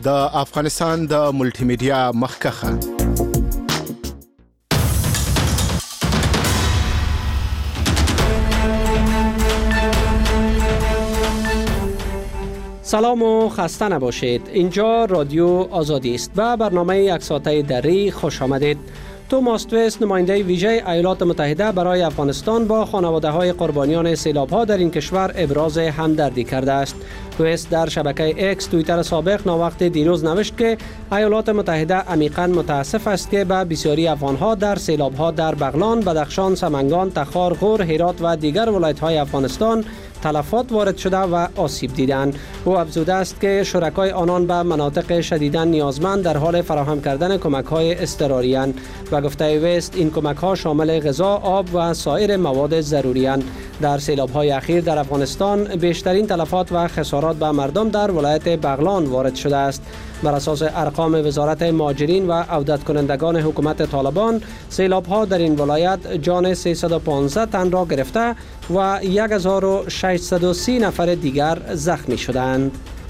د افغانستان د ملټي میډیا مخکخه. سلام و خسته نباشید. اینجا رادیو آزادی است. به برنامه یک ساعته دری خوش آمدید. توماس تویس، نماینده ویژه ایالات متحده برای افغانستان، با خانواده‌های قربانیان سیلاب‌ها در این کشور ابراز همدردی کرده است. تویس در شبکه اکس توییتر سابق ناوقت دیروز نوشت که ایالات متحده عمیقاً متاسف است که به بسیاری افغان‌ها در سیلاب‌ها در بغلان، بدخشان، سمنگان، تخار، غور، هرات و دیگر ولایت‌های افغانستان تلفات وارد شده و آسیب دیدند. او افزوده است که شرکای آنان به مناطق شدیداً نیازمند در حال فراهم کردن کمک‌های اضطراری اند و گفته ویست این کمک‌ها شامل غذا، آب و سایر مواد ضروری اند. در سیلاب‌های اخیر در افغانستان بیشترین تلفات و خسارات به مردم در ولایت بغلان وارد شده است. بر اساس ارقام وزارت مهاجرین و عودت کنندگان حکومت طالبان، سیلاب‌ها در این ولایت جان 315 تن را گرفته و 1630 نفر دیگر زخمی شدند.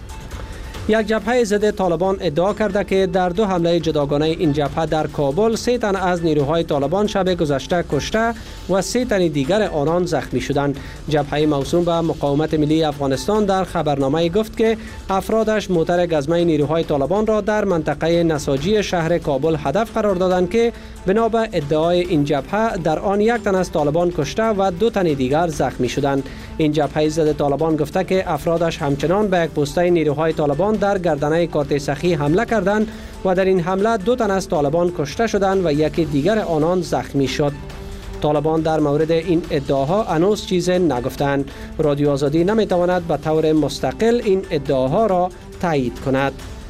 یک جبهه ضد طالبان ادعا کرده که در 2 حمله جداگانه این جبهه در کابل 3 تن از نیروهای طالبان شب گذشته کشته و 3 تن دیگر آنان زخمی شدند. جبهه موسوم به مقاومت ملی افغانستان در خبرنامه گفت که افرادش موتر گزمه نیروهای طالبان را در منطقه نساجی شهر کابل هدف قرار دادند که بنا به ادعای این جبهه در آن 1 تن از طالبان کشته و 2 تن دیگر زخمی شدند. این جبهه ضد طالبان گفته که افرادش همچنان به یک پسته نیروهای طالبان در گردنه کارت سخی حمله کردند و در این حمله 2 تن از طالبان کشته شدند و یکی دیگر آنان زخمی شد. طالبان در مورد این ادعاها هنوز چیزی نگفتند. رادیو آزادی نمیتواند به طور مستقل این ادعاها را تایید کند.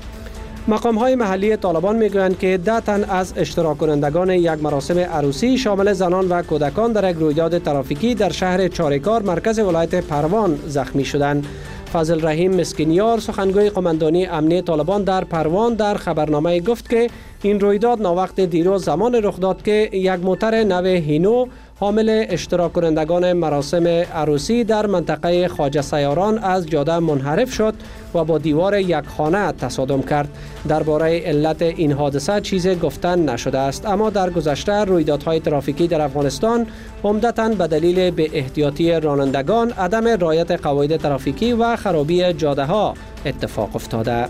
مقام‌های محلی طالبان میگویند که 10 تن از اشتراک کنندگان یک مراسم عروسی شامل زنان و کودکان در یک رویداد ترافیکی در شهر چاریکار مرکز ولایت پروان زخمی شدند. فضل رحیم مسکینیار، سخنگوی قماندانی امنی طالبان در پروان، در خبرنامه گفت که این رویداد ناوقت دیروز زمان رخ داد که یک موتر نو هینو حامل اشتراک کنندگان مراسم عروسی در منطقه خواجه سیاران از جاده منحرف شد و با دیوار یک خانه تصادم کرد. درباره علت این حادثه چیزی گفتن نشده است، اما در گذشته رویدادهای ترافیکی در افغانستان عمدتاً به دلیل بی احتیاطی رانندگان، عدم رعایت قواعد ترافیکی و خرابی جاده‌ها اتفاق افتاده.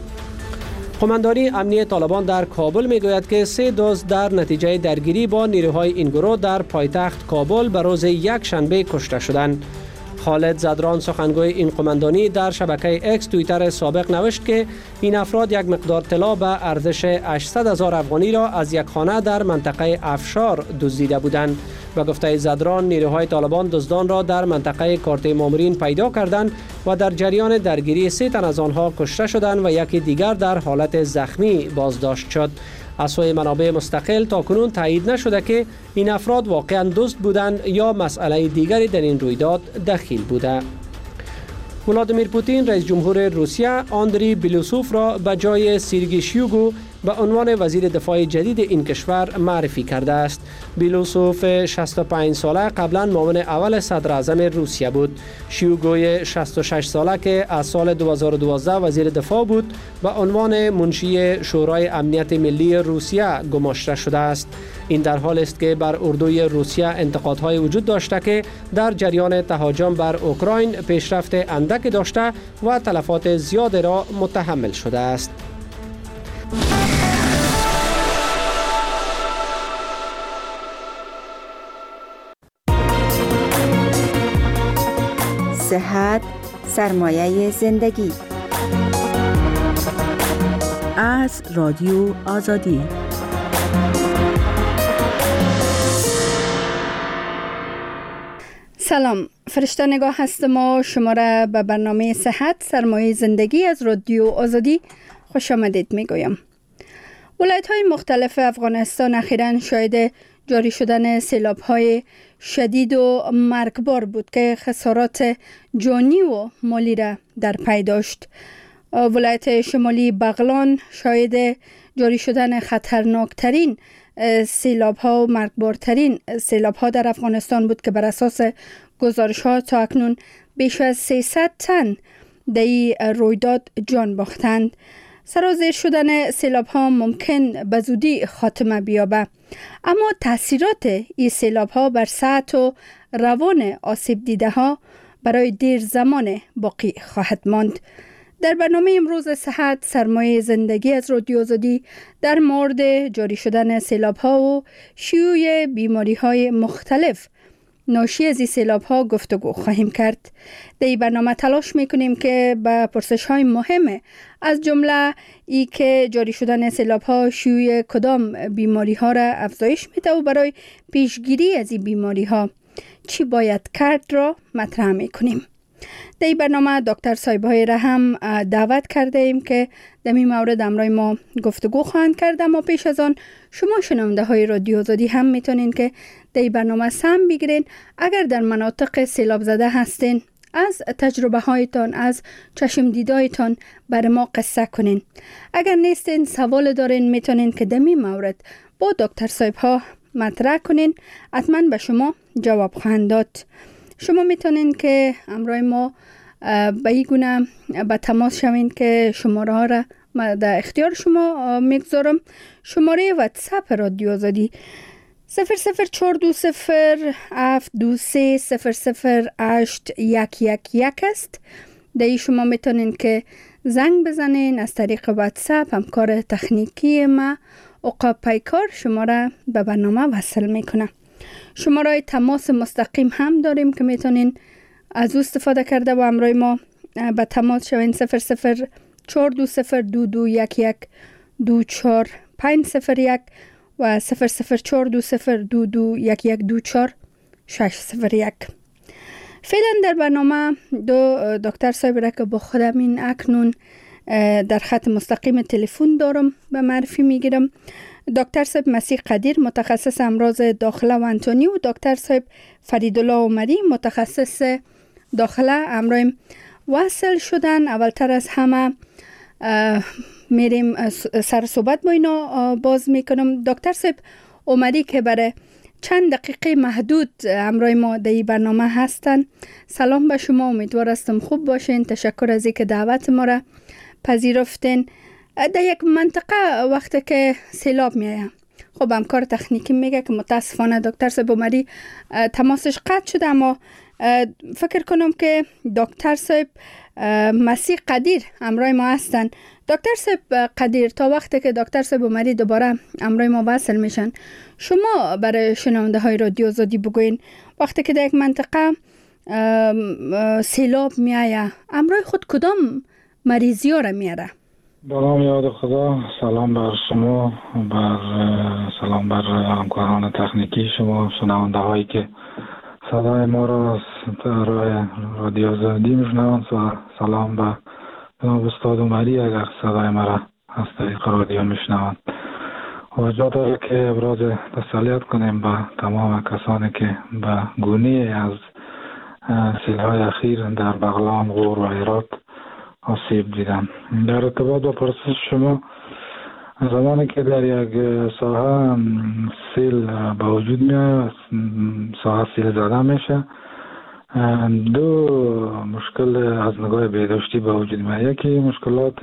قماندانی امنی طالبان در کابل میگوید که 3 دوست در نتیجه درگیری با نیروهای این گروه در پایتخت کابل به روز یک شنبه کشته شدند. خالد زدران، سخنگوی این قماندانی، در شبکه اکس توییتر سابق نوشت که این افراد یک مقدار طلا به ارزش 800,000 افغانی را از یک خانه در منطقه افشار دزدیده بودند و گفته زدران نیروهای طالبان دزدان را در منطقه کارت مامورین پیدا کردند و در جریان درگیری 3 تن از آنها کشته شدند و یکی دیگر در حالت زخمی بازداشت شد. از سوی منابع مستقل تاکنون تایید نشده که این افراد واقعاً دزد بودند یا مسئله دیگری در این رویداد دخیل بوده. ولادیمیر پوتین رئیس جمهور روسیه آندری بیلوسوف را به جای سیرگی شویگو به عنوان وزیر دفاع جدید این کشور معرفی کرده است. بیلوسوف 65 ساله قبلا معاون اول صدر اعظم روسیه بود. شویگوی 66 ساله که از سال 2012 وزیر دفاع بود به عنوان منشی شورای امنیت ملی روسیه گماشته شده است. این در حال است که بر اردوی روسیه انتقادهای وجود داشته که در جریان تهاجم بر اوکراین پیشرفت اندک داشته و تلفات زیاد را متحمل شده است. صحت سرمایه زندگی. از رادیو آزادی. سلام، فرشته نگاه هستم و شما را به برنامه صحت سرمایه زندگی از رادیو آزادی خوش آمدید میگویم. ولایت‌های مختلف افغانستان اخیراً شاهد جاری شدن سیلاب‌های شدید و مرگبار بود که خسارات جانی و مالی را در پی داشت. ولایت شمالی بغلان شاهد جاری شدن خطرناکترین سیلاب‌ها و مرگبارترین سیلاب‌ها در افغانستان بود که بر اساس گزارش‌ها تا اکنون بیش از 300 تن در این رویداد جان باختند. سرازیر شدن سیلاب ها ممکن به زودی خاتمه بیابه، اما تاثیرات این سیلاب ها بر صحت و روان آسیب دیده ها برای دیر زمان باقی خواهد ماند. در برنامه امروز صحت سرمایه زندگی از رادیو آزادی در مورد جاری شدن سیلاب ها و شیوع بیماری های مختلف ناشی از این سیلاب ها گفتگو خواهیم کرد. در این برنامه تلاش میکنیم که به پرسش های مهم از جمله ای که جاری شدن سیلاب ها شیوع کدام بیماری ها را افزایش میده و برای پیشگیری از این بیماری ها چی باید کرد را مطرح میکنیم. در این برنامه دکتر صایب‌های را هم دعوت کرده ایم که در این مورد امروز ما گفتگو خواهند کرد. اما پیش از آن شما شنونده های رادیو آزادی هم میتونین که در این برنامه سهم بگیرین. اگر در مناطق سیلاب زده هستین، از تجربه هایتان، از چشم دیدایتان بر ما قصه کنین. اگر نیستین، سوال دارین، میتونین که در این مورد با دکتر صایب‌ها مطرح کنین. حتما به شما جواب خواهند داد. شما میتونین که امروز ما به این گونه به تماس شوین که شماره ها را در اختیار شما میگذارم. شماره واتساپ رادیو آزادی 0042072300811 است. در این شما میتونین که زنگ بزنین. از طریق واتساپ همکار تکنیکی ما عقاب پیکار شما را به برنامه وصل میکنه. شماره تماس مستقیم هم داریم که میتونین از او استفاده کرده و امروز ما به تماس شوین. 00420221124 و 00420221124 601. فعلا در برنامه دکتر صایب را که با خودم این اکنون در خط مستقیم تلفن دارم به معرفی میگیرم. دکتر صاحب مسیح قدیر، متخصص امراض داخله و انتونی، و دکتر صاحب فریدالله عمری، متخصص داخله امروز وصل شدن. اولتر از همه میریم سر صحبت با اینا باز میکنم. دکتر صاحب عمری که برای چند دقیقه محدود امروز ما در این برنامه هستن، سلام به شما. امیدوار هستم خوب باشین. تشکر از اینکه دعوت ما را پذیرفتین. در یک منطقه وقتی که سیلاب میایه، خب همکار تکنیکی میگه که متاسفانه دکتر صاحب عمری تماسش قطع شده، اما فکر کنم که دکتر صاحب مسیح قدیر امروز ما هستن. دکتر صاحب قدیر، تا وقتی که دکتر صاحب عمری دوباره امروز ما وصل میشن، شما برای شنونده های رادیو آزادی بگوین وقتی که در یک منطقه سیلاب میایه امروز خود کدام مریضی ها را میاره؟ با نام یاد خدا. سلام بر شما، سلام بر همکاران تکنیکی شما، شنونده هایی که صدای ما را از رادیو آزادی میشنوند، و سلام به جناب استاد عمری اگر صدای ما را از طریق رادیو میشنوند. و جا داره که ابراز تسلیت کنیم به تمام کسانی که به گونی از سیل‌های اخیر در بغلان، غور و هرات آسیب دیدن. در ارتباط با پرسش شما، زمانی که در یک ساحه سیل به وجود میاد، ساحه سیل زده میشه، دو مشکل از نگاه بهداشتی به وجود میاد. یکی مشکلات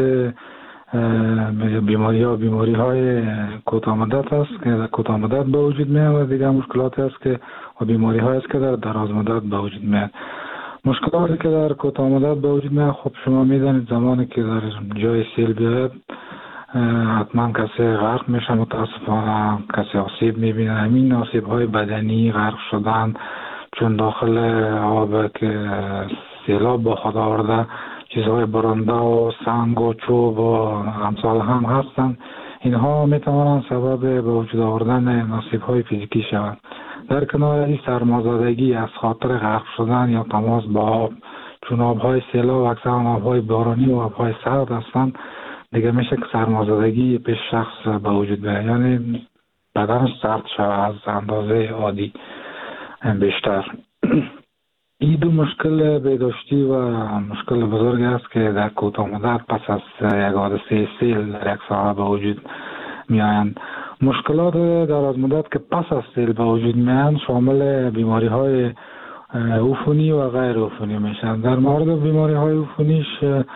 بیماری های کوتاه مدت است که در کوتاه مدت به وجود میاد، و دیگر مشکلات است که بیماری های است که در دراز مدت به وجود میاد. مشکلاتی که در کوتاه مدت به وجود میاد، خب شما میدانید زمانی که در جای سیل بیاید حتما کسی غرق میشه، متاسفانه کسی آسیب میبینه. همین آسیب های بدنی، غرق شدن، چون داخل آب که سیلاب با خود آورده چیزهای برنده و سنگ و چوب و امثال هم هستند، اینها میتوانند سبب به وجود آوردن آسیب های فیزیکی شوند. در کنار این سرمازدگی از خاطر غرق شدن یا تماس با آب، چون آبهای سیلاب اکثر آبهای بارانی و آبهای سرد هستند، دیگه میشه که سرمازدگی پیش شخص به وجود بیاید، یعنی بدنش سرد شود از اندازه عادی بیشتر. این دو مشکل بهداشتی و مشکل بزرگ است که در کوتاه مدت پس از یک حادثه سیل در یک ساحه به وجود میآیند. مشکلات دراز مدت که پس از سیل به وجود میآیند شامل بیماری های عفونی و غیر عفونی میشن. در مورد بیماری های عفونیش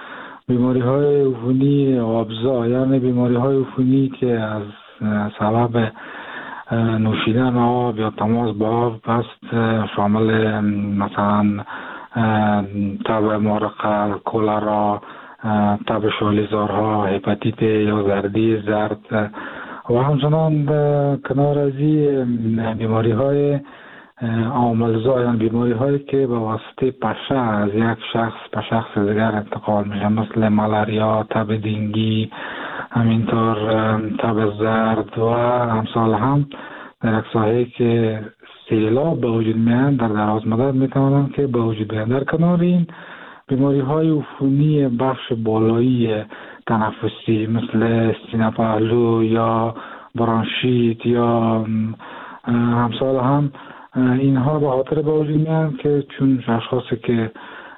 بیماری های عفونی آبزا، یعنی بیماری های عفونی که از سبب نوشیدن آب یا تماس با آب است، شامل مثلا تب مارقه، کولرا، تب شالیزارها، هپاتیت یا زردی زرد و همچنان کنار از این بیماری های عاملزا، یعنی بیماری هایی که به واسطه پشه از یک شخص به شخص دیگر انتقال میشه، مثل ملاریا، تب دینگی، همینطور تب زرد و امثال هم در یک ساحه که سیلاب به وجود میاد در دراز مدت میتوانند که به وجود بیاید. در کنار این بیماری های عفونی بخش بالایی تنفسی مثل سینه پهلو یا برانشیت یا همسال هم، اینها به خاطر به وجود میاد که چون اشخاصی که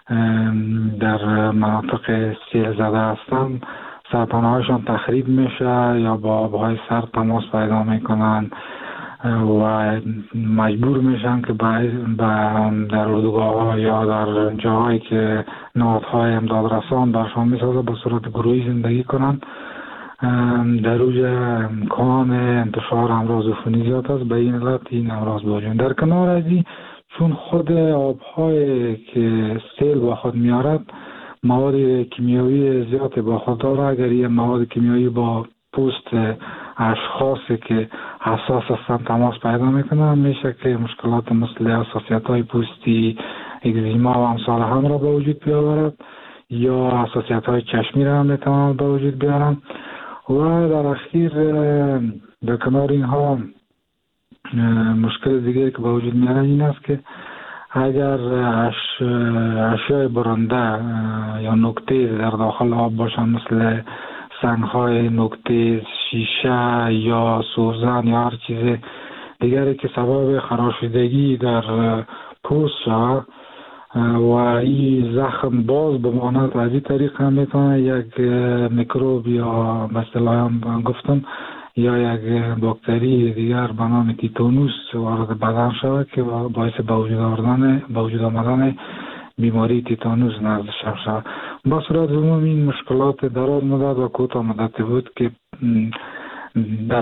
در مناطق سیل زده هستند سرپناهایشان تخریب میشه یا با آبهای سرد تماس پیدا میکنن و مجبور میشن که در اردوگاه ها یا در جاهایی که نهادهای امداد رسان برشان میسازه به صورت گروهی زندگی کنن. در اوج امکان انتشار امراض عفونی زیاد است، به این علت این امراض به وجود. در کنار از این چون خود آبهای که سیل با خود میارد مواد کیمیایی زیاد با خود داره، اگر این مواد کیمیایی با پوست اشخاصی که حساس هستند تماس پیدا میکنن، میشه که مشکلات مثل حساسیت های پوستی، اگزیما و امثال هم را به وجود بیاورد یا حساسیت های چشمی را هم میتوانند به وجود بیارن. و در اخیر در کنار اینها مشکل دیگری که به وجود میاره این است که اگر اشیاء برنده یا نکته در داخل آب باشن، مثل سنگ‌های نکته، شیشه یا سوزن یا هر چیز دیگری که سبب خراشیدگی در پوست شود و این زخم باز بماند، از این طریق هم میتونه یک میکروب یا مثلا گفتم یا یک باکتری دیگر به نام تیتانوس وارد بدن شود که باعث به وجود آمدن بیماری تیتانوس نزدشان شود. با صورت عموم این مشکلات دراز مدت و کوتاه مدتی بود که در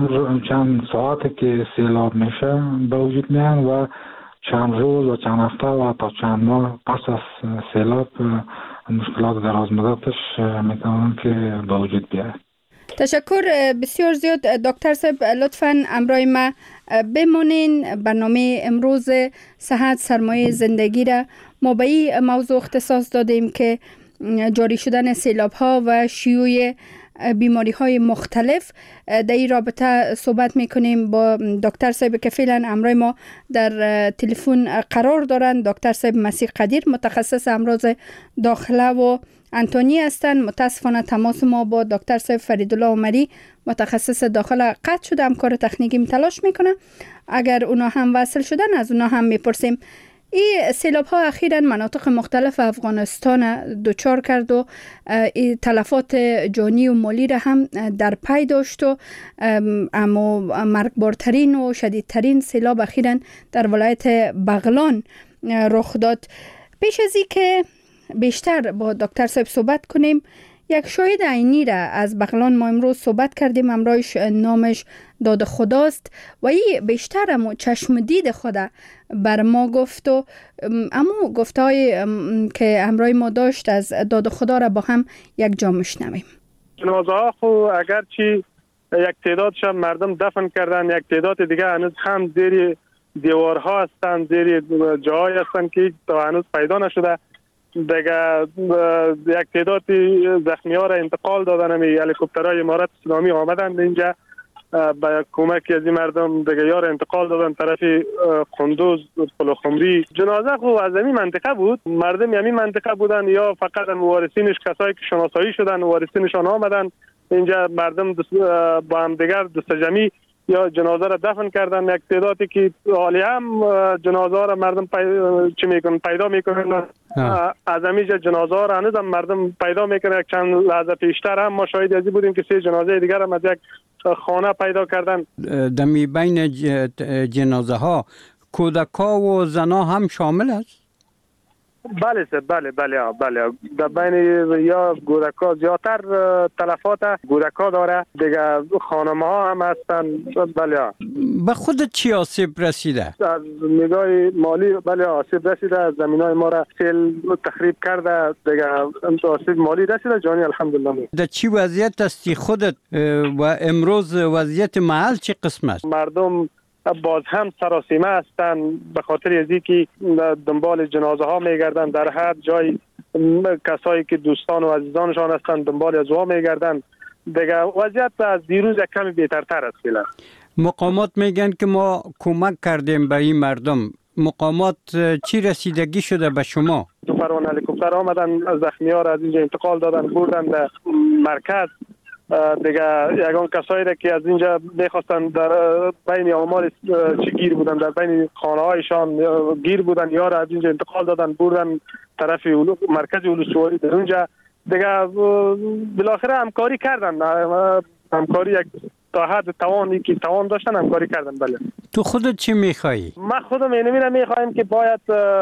چند ساعت که سیلاب میشه به وجود میان و چند روز و چند هفته و تا چند ماه پس از سیلاب مشکلات دراز مدتش میتونن که به وجود بیاید. تشکر بسیار زیاد دکتر صاحب. لطفاً امرای ما بمونین. برنامه امروز صحت سرمایه زندگی را ما به این موضوع اختصاص دادیم که جاری شدن سیلاب ها و شیوع بیماری های مختلف. در این رابطه صحبت میکنیم با دکتر صاحب که فعلا امرای ما در تلفن قرار دارند. دکتر صاحب مسیح قدیر، متخصص امراض داخله و انتونی هستند. متاسفانه تماس ما با دکتر صاحب فریدالله عمری متخصص داخله قطع شده، همکار تکنیکی تلاش میکنه. اگر اونا هم وصل شدن از اونا هم میپرسیم. این سیلاب ها اخیراً مناطق مختلف افغانستان دچار کرد و تلفات جانی و مالی را هم در پی داشت و اما مرگبارترین و شدیدترین سیلاب اخیراً در ولایت بغلان رخ داد. پیش از این که بیشتر با دکتر صاحب صحبت کنیم، یک شاهد عینی را از بغلان ما امروز صحبت کردیم. امرایش نامش داد خداست و این بیشتر امو چشم دید خدا بر ما گفت و امو گفتای که امرای ما داشت از داد خدا را با هم یک جا میشنویم. جنازه ها خو اگرچه یک تعدادش مردم دفن کردن، یک تعداد دیگه هنوز هم زیر دیوارها هستن، زیر جاهای هستن که هنوز پیدا نشده. دیگه یک تعداد زخمی ها را انتقال دادن. هلیکوپترهای امارات اسلامی آمدن اینجا با کمک از این مردم دیگه یار انتقال دادن طرف قندوز، پلوخمری. جنازه خو از این منطقه بود، مردم همین منطقه بودن یا فقط وارثینش کسایی که شناسایی شدن وارثینشان آمدن اینجا، مردم با هم دیگر دست جمعی یا جنازه را دفن کردن. یک تعدادی که حالی هم جنازه را مردم پیدا میکنن. از همیشه جنازه را هنوز هم مردم پیدا میکنن. یک چند لحظه پیشتر هم ما شاهد ازی بودیم که 3 جنازه دیگر هم از یک خانه پیدا کردن. دمی بین جنازه ها کودکا و زنا هم شامل است؟ بله سر، بله در بین یا گورکا زیادتر تلفات گورکا داره، دیگه خانم ها هم هستن. بله. به خودت چی آسیب رسیده؟ از نگاه مالی بله آسیب رسیده، زمین های ما را سیل تخریب کرده، دیگه آسیب مالی رسیده، جانی الحمدلله. در چی وضعیت هستی خودت و امروز وضعیت محل چی قسم است؟ مردم باز هم سراسیمه هستند به خاطر ازی که دنبال جنازه ها میگردند، در هر جای کسایی که دوستان و عزیزانشان هستند دنبال از ها میگردند. دیگه وضعیت از دیروز یک کمی بهترتر است. فعلا مقامات میگن که ما کمک کردیم به این مردم، مقامات چی رسیدگی شده به شما؟ دو پروان هلیکوپتر آمدن، زخمی ها را از اینجا انتقال دادن بردن به مرکز. دیگه یگان کسایی را که از اینجا میخواستن در بین آمال چی گیر بودن، در بین خانه هایشان گیر بودن، یا را از اینجا انتقال دادن بردن طرف مرکز ولسوالی در اونجا. دیگه بالاخره همکاری کردن، همکاری یک تا حد توانی که توان داشتن همکاری کردن. بله. تو خودت چی میخوایی؟ من خودم اینو میخوایم که باید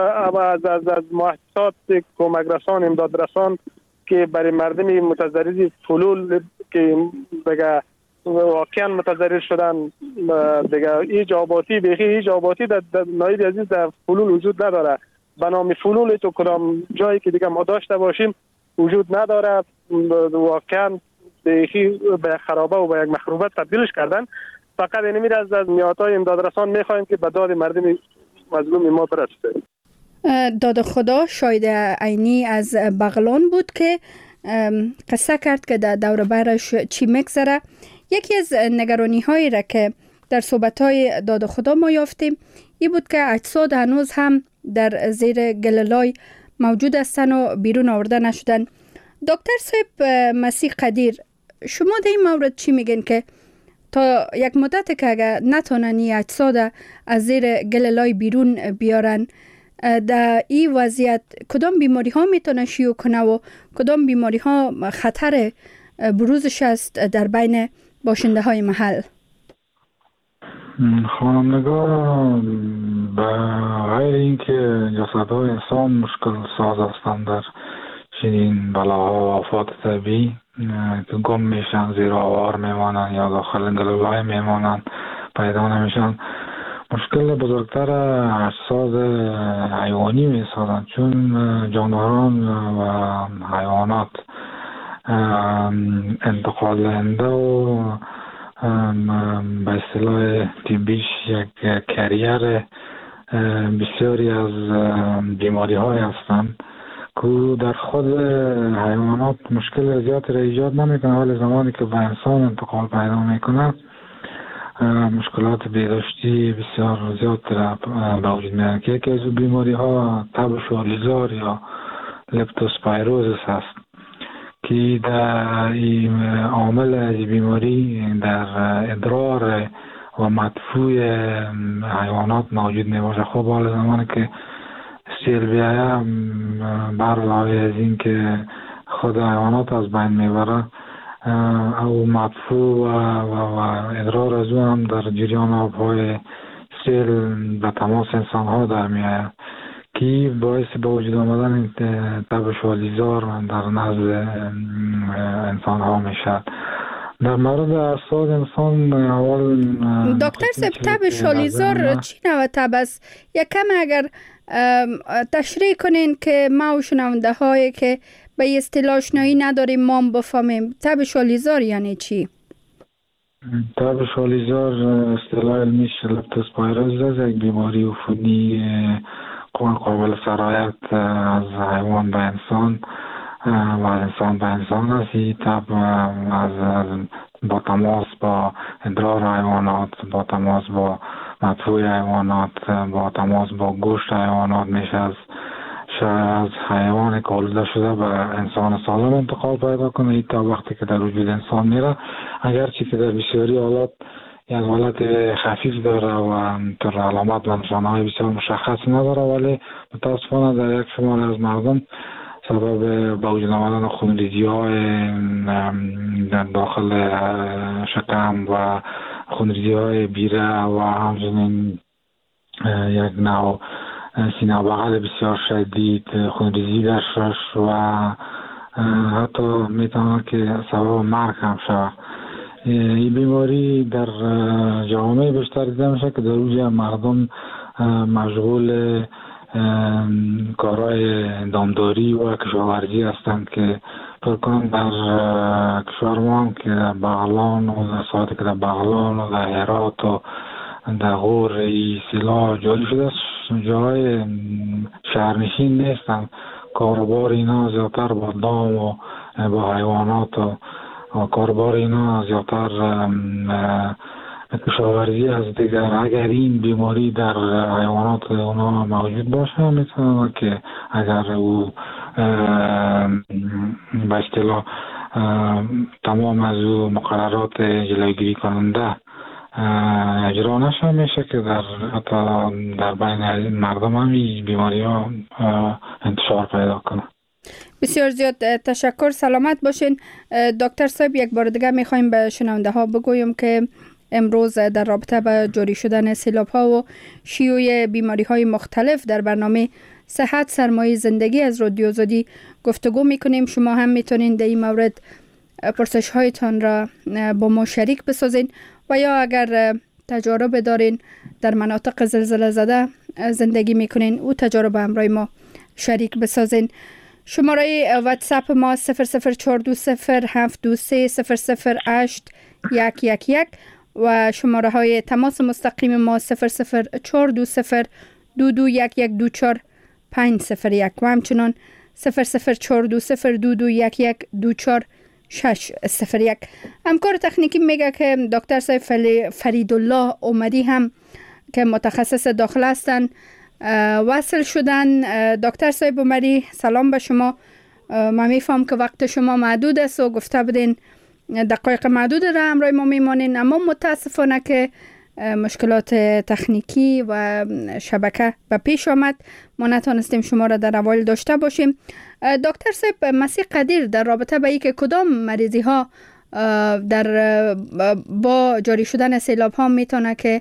از مؤسسات کمک رسان، امداد رسان که برای مردم متضرر فلول که دیگه واقعا متضرر شدن، دیگه هیچ آباتی در نایب عزیز در فلول وجود نداره. به نام فلول تو کدام جایی که دیگه ما داشته باشیم وجود نداره. واقعا به خرابه و به یک مخروبه تبدیلش کردن. فقط اینمی از نهادهای امداد رسان میخوایم که به داد مردم مظلوم ما برسه. داد خدا شاید عینی از بغلان بود که قصه کرد که در دور برش چی میگذره. یکی از نگرانی هایی را که در صحبت های داد خدا ما یافتیم این بود که اجساد هنوز هم در زیر گللای موجود هستن و بیرون آورده نشدن. دکتر صاحب مسیح قدیر، شما در این مورد چی میگن که تا یک مدت که اگر نتونن این اجساد از زیر گللای بیرون بیارن، در این وضعیت کدام بیماری ها میتونه شیوع کنه و کدام بیماری ها خطر بروزش است در بین باشنده های محل؟ خانم نگاه، به غیر اینکه جسدهای انسان مشکل ساز هستند در چنین بلاها و آفات طبیعی که گم میشن، زیر آوار میمانند یا داخل گلولای میمانند، پیدا نمیشن، مشکل بزرگتر اجساد حیوانی میسازند، چون جانوران و حیوانات انتقال دهنده و به اصطلاح طبیش یک کریر بسیاری از بیماری های هستند که در خود حیوانات مشکل زیادی را ایجاد نمیکنه، ولی زمانی که به انسان انتقال پیدا میکنه مشکلات بهداشتی بسیار زیاد به وجود میاد. که یکی از بیماری ها تب شالیزار یا لپتوسپایروزیس هست که در این عامل از بیماری در ادرار و مدفوع حیوانات موجود میباشه. خب حالا زمانی که سیل بیایه برعلاوه از این که خود حیوانات از بین میبره او مدفوع و ادرار از اون هم در جریان آبهای سیل به تماس انسان ها در میآید که باعث به وجود آمدن تب شالیزار در نزد انسان ها میشد. در مورد اجساد انسان اول دکتر صاحب تب شالیزار چی نوع تب است؟ یک کم اگر تشریح کنین که ما و شنونده هایی که به اصطلاح آشنایی نداریم ما بفهمیم تب شالیزار یعنی چی؟ تب شالیزار اصطلاح علمیش لپتوسپایروزیس، یک بیماری عفونی قابل سرایت از حیوان به انسان و انسان به انسان است. این تب از با تماس با ادرار حیوانات، با تماس با مدفوع حیوانات، با تماس با گوشت حیوانات میشه از حیوان که آلوده شده به انسان سالم انتقال پیدا کنه. این تا وقتی که در وجود انسان میره، اگرچه که در بسیاری حالات یک حالت خفیف داره و در علامات و نشانه‌های بسیار مشخص نداره، ولی متاسفانه در یک شمار از مردم سبب به وجود آمدن خونریزی‌های در داخل شکم و خونریزی‌های بیره و همچنین یک نوع سینه بغل بسیار شدید، خونریزی در شش و حتی میتونه که سبب مرگ هم شود. این بیماری در جامعه بیشتر دیده میشه که در اوج مردم مشغول کارهای دامداری و کشاورزی هستند که فکرم در کشور ما هم که در بغلان و در ساعتی که در بغلان و در هرات و در غور ای سیلا جاری شده جای شهرنشین نیستن. کاربار اینا زیادتر با دام و با حیوانات و کاربار اینا زیادتر کشاورزی از دیگر. اگر این بیماری در حیوانات اونا موجود باشه میتونه که اگر او به اصطلاح تمام از او مقررات جلوگیری کننده اجرا نشه میشه که در بین مردم هم این بیماری ها انتشار پیدا کنه. بسیار زیاد تشکر، سلامت باشین. دکتر صاحب یک بار دیگه میخوایم به شنونده ها بگویم که امروز در رابطه با جاری شدن سیلاب ها و شیوع بیماری های مختلف در برنامه صحت سرمایه زندگی از رادیو آزادی گفتگو میکنیم. شما هم میتونین در این مورد پرسش هایتان را با ما شریک بسازین و یا اگر تجارب دارین در مناطق زلزله زده زندگی میکنین او تجارب همراه ما شریک بسازین. شماره واتساپ ما 0042072300811 و شماره های تماس مستقیم ما 00420221124 501 و همچنان 00420221124 601. همکار تکنیکی میگه که دکتر صاحب فریدالله اومدی هم که متخصص داخل هستن وصل شدن. دکتر صاحب اومدی سلام به شما. ما میفهم که وقت شما محدود است و گفته بودین دقایق محدود را همراه ما میمانین، اما متاسفانه که مشکلات تکنیکی و شبکه به پیش آمد ما نتونستیم شما را در اول داشته باشیم. دکتر صاحب مسیح قدیر در رابطه با اینکه کدام مریضی ها با جاری شدن سیلاب ها میتونه که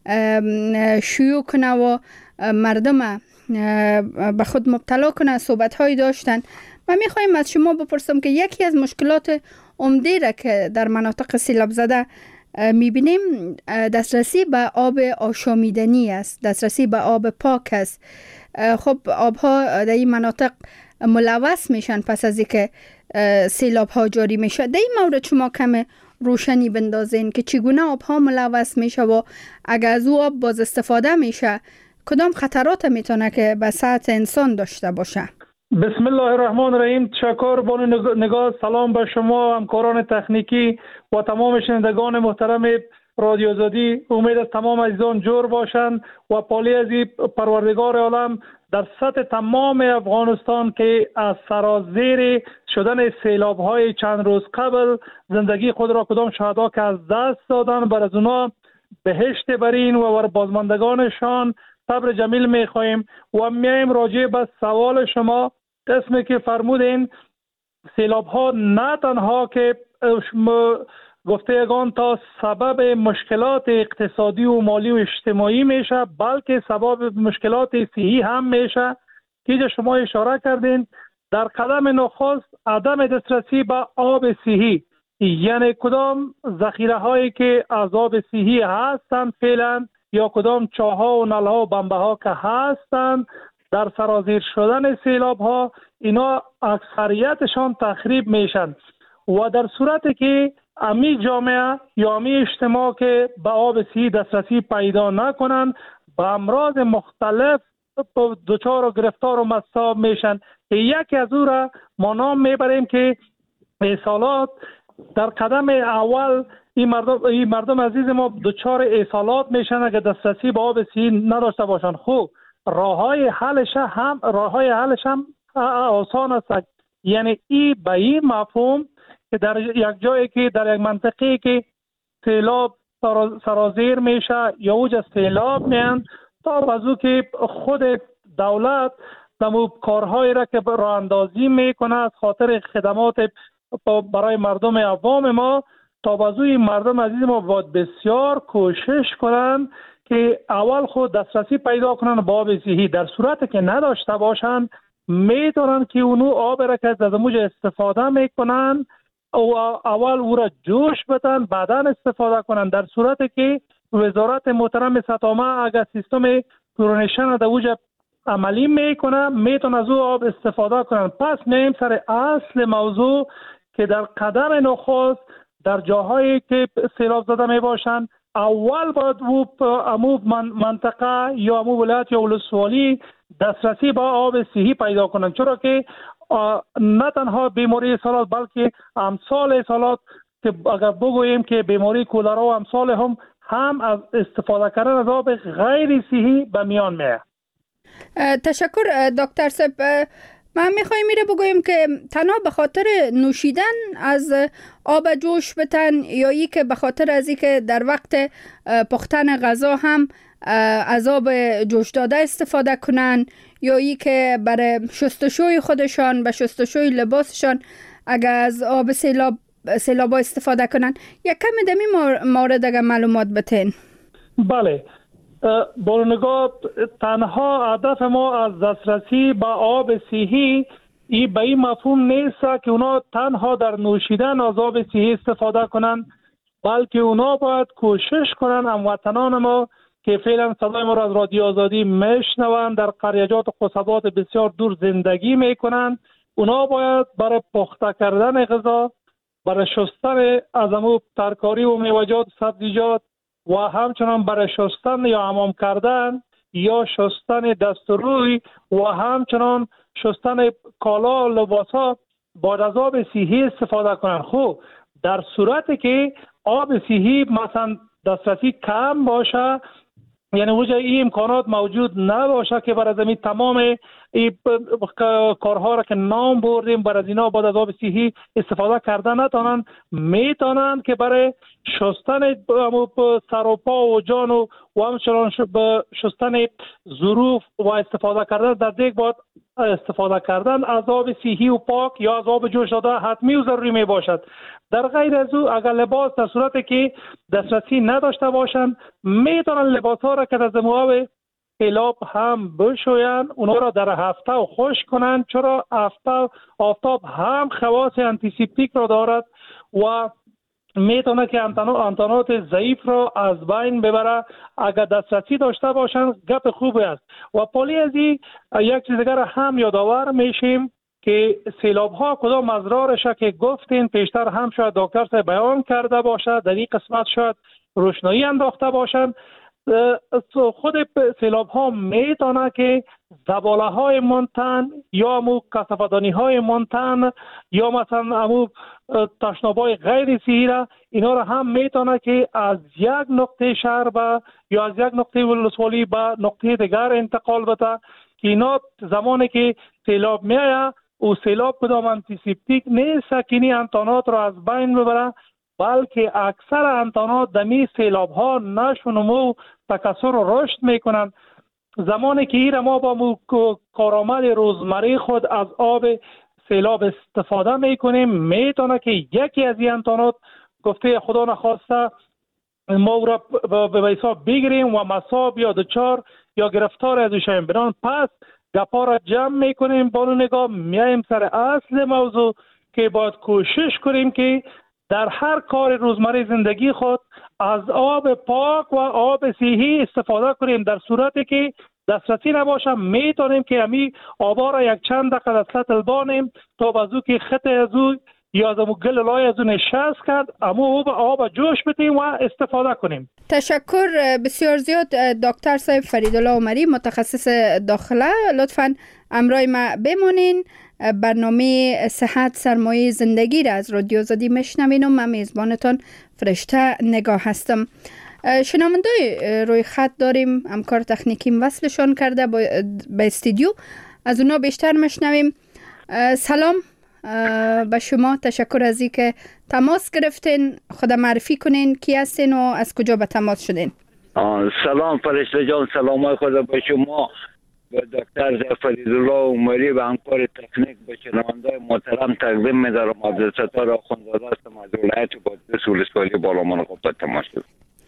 شیوع کنه و مردم به خود مبتلا کنه صحبت هایی داشتن. ما میخوایم از شما بپرسم که یکی از مشکلات عمده را که در مناطق سیلاب زده میبینیم دسترسی به آب آشامیدنی است، دسترسی به آب پاک است. خب آبها در این مناطق ملوث میشن پس از اینکه سیلاب ها جاری میشه. در این مورد شما کم روشنی بندازین که چگونه آبها ملوث میشه و اگر از او آب باز استفاده میشه کدام خطرات میتونه که به صحت انسان داشته باشه؟ بسم الله الرحمن الرحیم. تشکر بانو نگاه، سلام به شما همکاران تکنیکی و تمام شنوندگان محترم رادیو آزادی. امید است تمام عزیزان جور باشند و پالی از پروردگار عالم در سطح تمام افغانستان که از سرازیر شدن سیلاب های چند روز قبل زندگی خود را کدام شهدا که از دست دادن بر از اونا بهشت برین و بر بازماندگانشان صبر جمیل میخواهیم و میایم راجع به سوال شما قسمی که فرمودین. سیلاب ها نه تنها که گفتگان تا سبب مشکلات اقتصادی و مالی و اجتماعی میشه بلکه سبب مشکلات صحی هم میشه که شما اشاره کردین. در قدم نخست عدم دسترسی به آب صحی، یعنی کدام ذخیره هایی که از آب صحی هستند فعلا یا کدام چاها و نلها و بمبه ها که هستند در سرازیر شدن سیلاب ها اینا اکثریتشان تخریب میشن و در صورتی که امی جامعه یا امی اجتماع که به آب صحی دسترسی پیدا نکنن به امراض مختلف دچار و گرفتار و مصاب میشن. یکی از او را ما نام میبریم که اسهالات. در قدم اول این مردم عزیز ما دچار اسهالات میشن اگر دسترسی به آب صحی نداشته باشن. خوب راههای حلش هم آسان است، یعنی به این مفهوم که در یک جایی که در یک منطقه که سیلاب سرازیر میشه یا اوج سیلاب میان تا بازو که خود دولت دمو کارهایی را که راه اندازی میکنه از خاطر خدمات برای مردم عوام ما تا بازوی مردم عزیز ما باید بسیار کوشش کنن که اول خود دسترسی پیدا کنن به آب صحی. در صورتی که نداشته باشن میتونن که اونو آب را که از موج استفاده میکنن و اول او را جوش بدن بعدا استفاده کنن. در صورتی که وزارت محترم ستامه اگر سیستم کلورینیشن در اوج عملی میکنه میتونن از او آب استفاده کنن. پس میایم سر اصل موضوع که در قدم نخست در جاهایی که سیلاب زده می باشند اول باید امو منطقه یا امو ولایت یا ولسوالی دسترسی به آب صحی پیدا کنند، چرا که نه تنها بیماری سالات بلکه امثال سالات که اگر بگوییم که بیماری کولرا و امثال هم از استفاده کردن از آب غیر صحی به میان میاد. تشکر دکتر صاحب. من میخوایم میره بگویم که تنها به خاطر نوشیدن از آب جوش بتن یا ای که به خاطر از ای که در وقت پختن غذا هم از آب جوش داده استفاده کنن یا ای که برای شستشوی خودشان به شستشوی لباسشان اگر از آب سیلابا استفاده کنن، یک کمی دمی مورد اگر معلومات بتین. بله، با نگاه تنها هدف ما از دسترسی به آب صحی ای به این مفهوم نیست که اونا تنها در نوشیدن از آب صحی استفاده کنن، بلکه اونا باید کوشش کنن هموطنان ما که فعلا صدای ما را از رادیو آزادی میشنوند در قریجات و قصبات بسیار دور زندگی میکنن، اونا باید برای پخته کردن غذا، برای شستن از امو ترکاری و میوه‌جات و سبزیجات و همچنان برای شستن یا حمام کردن یا شستن دست و روی و همچنان شستن کالا و لباسا باید از آب صحی استفاده کنن. خوب در صورتی که آب صحی مثلا دسترسی کم باشه، یعنی وجه این امکانات موجود نباشه که برای زمین تمام کارها را که نام بردیم برای از اینا بعد از آب صحی استفاده کردن نتانن، میتونن که برای شستن سر و پا و جان و همچنان شستن ظروف و استفاده کردن در دیگ باید استفاده کردن از آب صحی و پاک یا از آب جوش داده حتمی و ضروری می باشد. در غیر از او اگر لباس در صورتی که دسترسی نداشته باشند میتونن لباس ها را که از آب سیلاب هم بشوین، اونا را در هفته و خشک کنند، چرا آفتاب هم خواص انتیسپتیک را دارد و میتونه که انتانات ضعیف را از بین ببره. اگر دسترسی داشته باشند گپ خوبی است. و پالی از این یک چیز دیگر هم یادآور میشیم که سیلاب ها کدام اضرارش که گفتین پیشتر هم شاید دکتر صاحب بیان کرده باشد، در این قسمت شاید روشنایی انداخته باشند. خود سیلاب ها میتونه که زباله های منتن یا امو کثافدانی های منتن یا مثلا امو تشنابای غیر صحی را اینا را هم میتونه که از یک نقطه شهر یا از یک نقطه ولسوالی به نقطه دیگر انتقال بده که اینا زمانی که سیلاب میایه و سیلاب کدام انتیسپتیک نیست که این انتانات را از بین ببره، بلکه اکثر انتانات دمی سیلاب ها نشونمو تکثر و رشد میکنن. زمانی که ایره ما با کارآمد روزمره خود از آب سیلاب استفاده میکنیم میتونه که یکی از این انتانات گفته خدا نخواسته ما را به حساب بگیریم و مصاب یا دچار یا گرفتار از شویم. بنان پس گپا را جمع میکنیم با نگاه میایم سر اصل موضوع که باید کوشش کنیم که در هر کار روزمره زندگی خود از آب پاک و آب صحی استفاده کنیم. در صورتی که دسترسی نباشه میتونیم که امی آبا را یک چند دقیقه در سطل بانیم تا بازو که خط از او یا از گل لای از او نشست کرد امو آب جوش بدیم و استفاده کنیم. تشکر بسیار زیاد دکتر صاحب فریدالله عمری متخصص داخله. لطفاً امرای ما بمونین. برنامه صحت سرمایه زندگی را از رادیو آزادی میشنوین و من میزبانتان فرشته نگاه هستم. شنوندای روی خط داریم، همکار تکنیکیم وصلشان کرده به استودیو، از اونا بیشتر میشنویم. سلام به شما، تشکر از این که تماس گرفتین. خود معرفی کنین، کی هستین و از کجا به تماس شدین؟ سلام فرشته جان، سلام خود به شما، به دکتر فریدالله عمری و همکار تکنیک، به شنوندای محترم تقدیم می‌دارم. عبدالستار آخوندزاده هستم از ولایت بادغیس ولسوالی بالامان خوب تماس شد.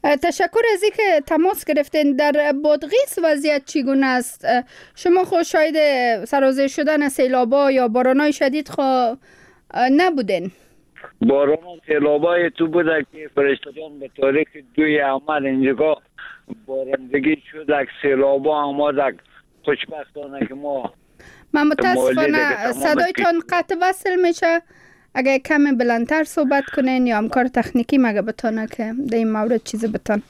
تشکر از اینکه تماس گرفتین. در بادغیس وضعیت چگونه است؟ شما خود شاید سرازیر شدن سیلابا یا بارانای شدید نبودین؟ باران سیلابای تو بوده که فرشتگان به تاریخ 2 عمل اینجا بارندگی شد، سیلابا آمد. خوشبختانه که ما من متاسفانه صدایتان قطع وصل میشه. اگه کمی بلندتر صحبت کنین یا همکار تکنیکی مگه بتانه که در این مورد چیزی بتان.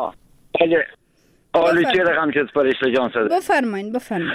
حالی چه رقم شد فرشته جان صدا؟ بفرمایین.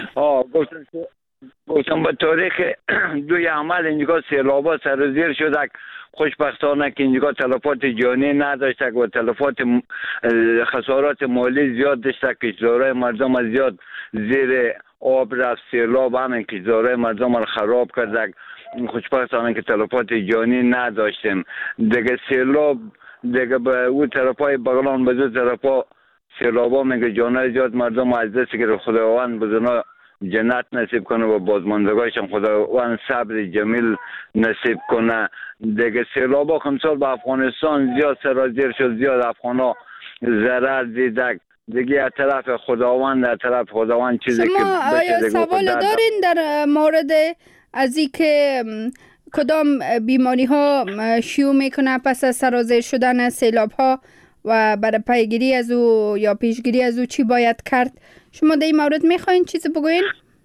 گفتم به تاریخ 2 عمل اینجا سیلابا سرازیر شد. خوشبختانه که اینجا تلفات جانی نداشته و تلفات خسارات مالی زیاد داشته. کشتزارای مردم از زیاد زیر آب رفت. سیلاب همین کشتزارای مردم را خراب کرده. خوشبختانه که تلفات جانی نداشتیم. دیگه سیلاب دیگه به او طرفای بغلان به دو طرفا سیلابا میگه جانای زیاد مردم از دست گرفت. خداوند بزرگ جنت نصیب کنه و بازماندگایشم خداوند صبر جمیل نصیب کنه. دیگه سیلابا خمسال به افغانستان زیاد سرازیر شد، زیاد افغانا ضرر دیدک. دیگه از طرف خداوند چیزی که آیا سوال دارین در مورد از این که کدام بیماری ها شیوع میکنه پس از سرازیر شدن سیلاب ها و برای پیگیری از او یا پیشگیری از او چی باید کرد؟ شما در این مورد میخواین چیزی بگوین؟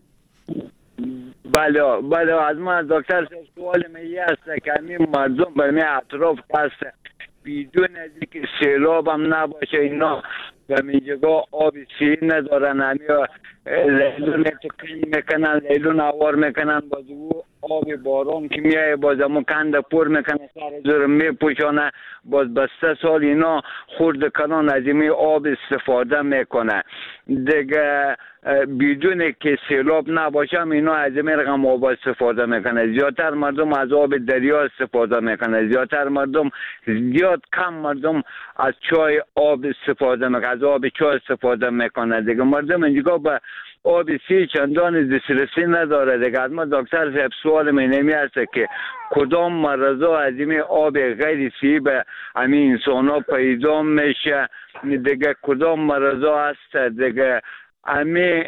بله از من دکتر سوال میگه است که همین مردم به می اطراف هست بدون از اینکه سیلاب هم نباشه اینا به میجگاه آب سی ندارن. همی لیلون تکین میکنن، لیلون آوار میکنن، باز او آب باران که میای باز همون کند پر میکنه سر زور میپوشانه. باز بسته سال اینا خورد کنان از این آب استفاده میکنه. دیگه بدون که سیلاب نباشه اینا از این رقم آب استفاده میکنه. زیادتر مردم از آب دریا استفاده میکنه. زیاد کم مردم از چای آب استفاده میکنه، از آب چای استفاده میکنه. دیگه مردم اینجا به آب سی چندان دسترسی نداره. دیگه از ما دکتر صاحب سوال نمی هست که کدام مرضا از این آب غیر سی به همین انسان ها پیدا میشه؟ دیگه کدام مرضا هست؟ دیگه همین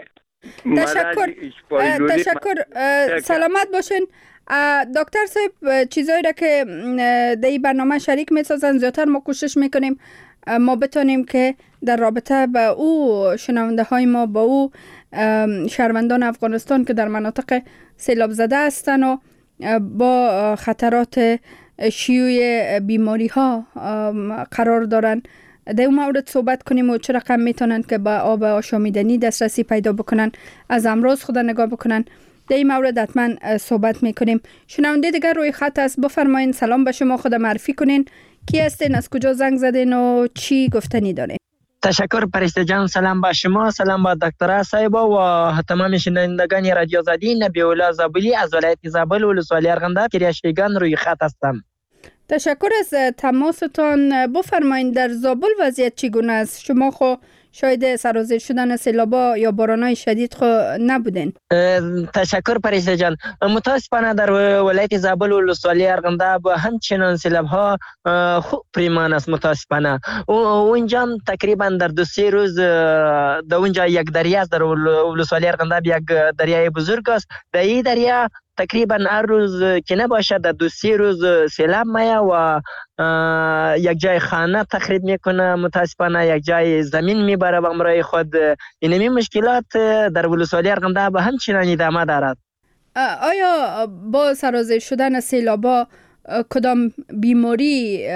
تشکر. سلامت باشین. دکتر صاحب چیزایی را که در این برنامه شریک میسازن زیادتر ما کوشش میکنیم ما بتونیم که در رابطه با او شنونده های ما، با او شهروندان افغانستان که در مناطق سیلاب زده هستن و با خطرات شیوع بیماری ها قرار دارن در اون مورد صحبت کنیم و چه رقم میتونن که با آب آشامیدنی دسترسی پیدا بکنن، از امراض خود نگاه بکنن. در این مورد حتما صحبت میکنیم. شنونده دیگر روی خط است. بفرمایین. سلام به شما، خود معرفی کنین. کی هستین، از کجا زنگ زدین و چی گفتنی دارین؟ تشکر فرشته جان. سلام با شما، سلام با دکتر صاحبا و تمام شنوندگان رادیو آزادی. نبی الله زابلی از ولایت زابل ولسوالی ارغنداب کریاشیگان روی خط هستم. تشکر از تماستان. بفرمایید در زابل وضعیت چگونه است؟ شما خو شاید سرازیر شدن سیلابا یا بارانای شدید خو نبودین. تشکر فرشته جان. متاسفانه در ولایت زابل ولسوالی ارغنداب همچنان سیلاب ها خوب پیمان است. متاسفانه اونجا تقریبا در 2-3 روز در اونجا یک دریا است. در ولسوالی ارغنداب یک دریای بزرگ است. در این دریا تقریبا هر روز که نباشه در 2-3 روز سیلاب میاد و یک جای خانه تخریب میکنه. متاسفانه یک جای زمین میبره به همراه خود. اینمی مشکلات در ولسوالی ارغنداب همچنان ادامه دارد. آیا با سرازیر شدن سیلابا کدام بیماری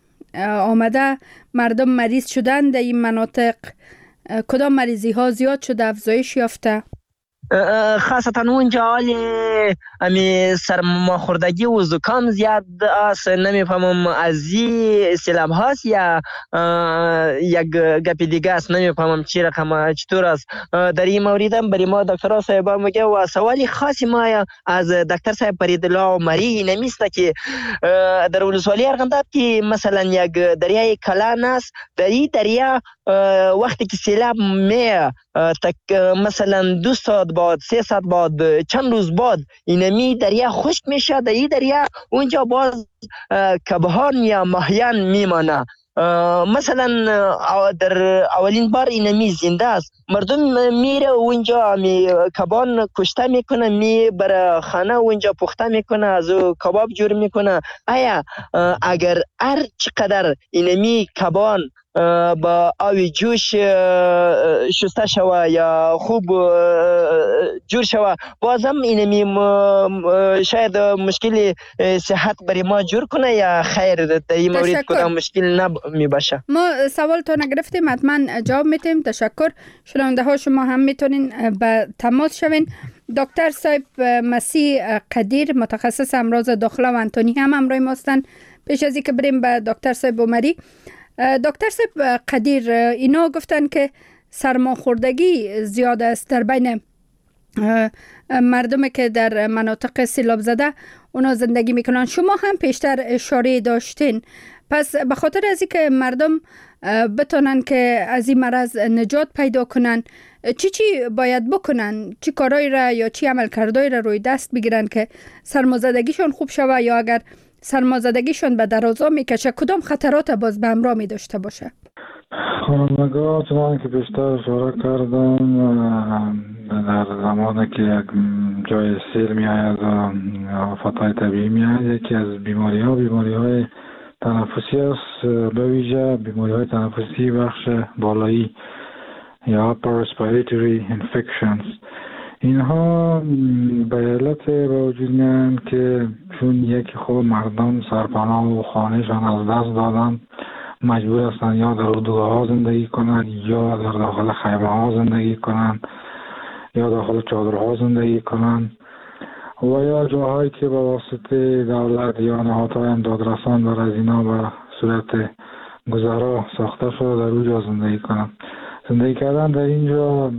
آمده مردم مریض شدن در این مناطق؟ کدام مریضی ها زیاد شده، افزایش یافته؟ خاصتا اونجا حال سرماخوردگی و زکام زیاد است. نمیفهمم از این سیلاب هاست یا یک گپی دیگه است. نمیفهمم چی رقم چطور است. در این مورد هم برای ما دکتر صاحب میگه و سوالی خاصی ما از دکتر صاحب فریدالله عمری نمیسته که در ولسوالی ارغنداب که مثلا یک دریای کلان است. در این دریا وقتی که سیلاب میاد مثلا 2 ساعت بعد 3 ساعت بعد چند روز بعد اینمی دریا خشک میشه. در این دریا اونجا باز کبهان یا ماهیان میمانه. مثلا در اولین بار اینمی زنده است، مردم میره اونجا کبان کشته میکنه، می بر خانه اونجا پخته میکنه، از کباب جور میکنه. آیا اگر هر چقدر اینمی کبان با آوی جوش شسته شوه یا خوب جور شوه، بازم اینمی شاید مشکل صحت برای ما جور کنه یا خیر در این مورد کدام مشکل نمی باشه؟ ما سوال تو نگرفتیم، حتما جواب میتیم. تشکر. شنونده ها شما هم میتونین به تماس شوین. دکتر صاحب مسیح قدیر، متخصص امراض داخله و انتونی هم همراه ما هستند. پیش از اینکه بریم به دکتر صاحب عمری، دکتر صاحب قدیر، اینا گفتن که سرماخوردگی زیاد است در بین مردمی که در مناطق سیلاب زده اونا زندگی میکنن. شما هم پیشتر اشاره داشتین. پس به خاطر از اینکه مردم بتونن که از این مرض نجات پیدا کنن، چی باید بکنن؟ چی کارایی را یا چی عمل کردایی را روی دست بگیرن که سرمازدگیشون خوب شوه، یا اگر سرمازدگیشون به درازا میکشه کدام خطرات باز به همراه می داشته باشه؟ خانمگاه چنان که بیشتر اشاره کردم، در زمانی که یک جای سیل می آید و آفتهای طبیعی می آید، یکی از بیماری های تنفسی است، به ویژه بیماری های تنفسی بخش بالایی یا upper respiratory infections. اینها به علت به وجود میان که چون یکی خود مردم سرپناه و خانهشان از دست دادن، مجبور هستن یا در اردوگاه ها زندگی کنند یا در داخل خیمه ها زندگی کنند یا داخل چادرها زندگی کنند و یا جاهایی که به واسطه دولت یا نهادهای امدادرسان بر از اینا به صورت گذرا ساخته شده در اونجا زندگی کنند. زندگی کردن در اینجا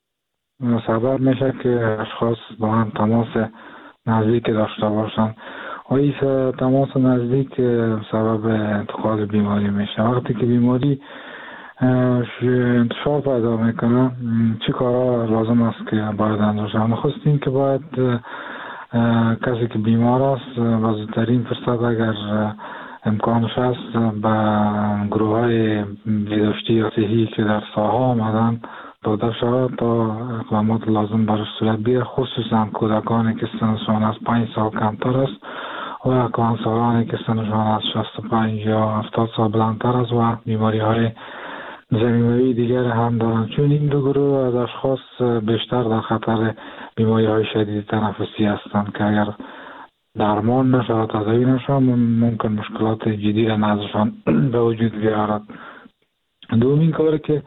سبب میشه که اشخاص با هم تماس نزدیک داشته باشن و این تماس نزدیک سبب انتقال بیماری میشه. وقتی که بیماری انتشار پیدا میکنه، چی کارا لازم است که باید انجام شود؟ نخستین که باید کسی که بیمار است و زودترین فرصت اگر امکانش است به گروه های بهداشتی یا صحی که در ساحه آمدن داده شود تا اقدامات لازم برای صورت بگیرد، خصوصا کودکانی که سنشان از 5 سال کمتر است و کهنسالانی که سنشان از 65 یا 70 سال بلندتر است و بیماری های ضمیموی دیگر هم دارند، چون این دو گروه از اشخاص بیشتر در خطر بیماری های شدید تنفسی هستند که اگر درمان نشود، تداوی نشود، ممکن مشکلات جدی را نزدشان به وجود بیارد. دومین کاری که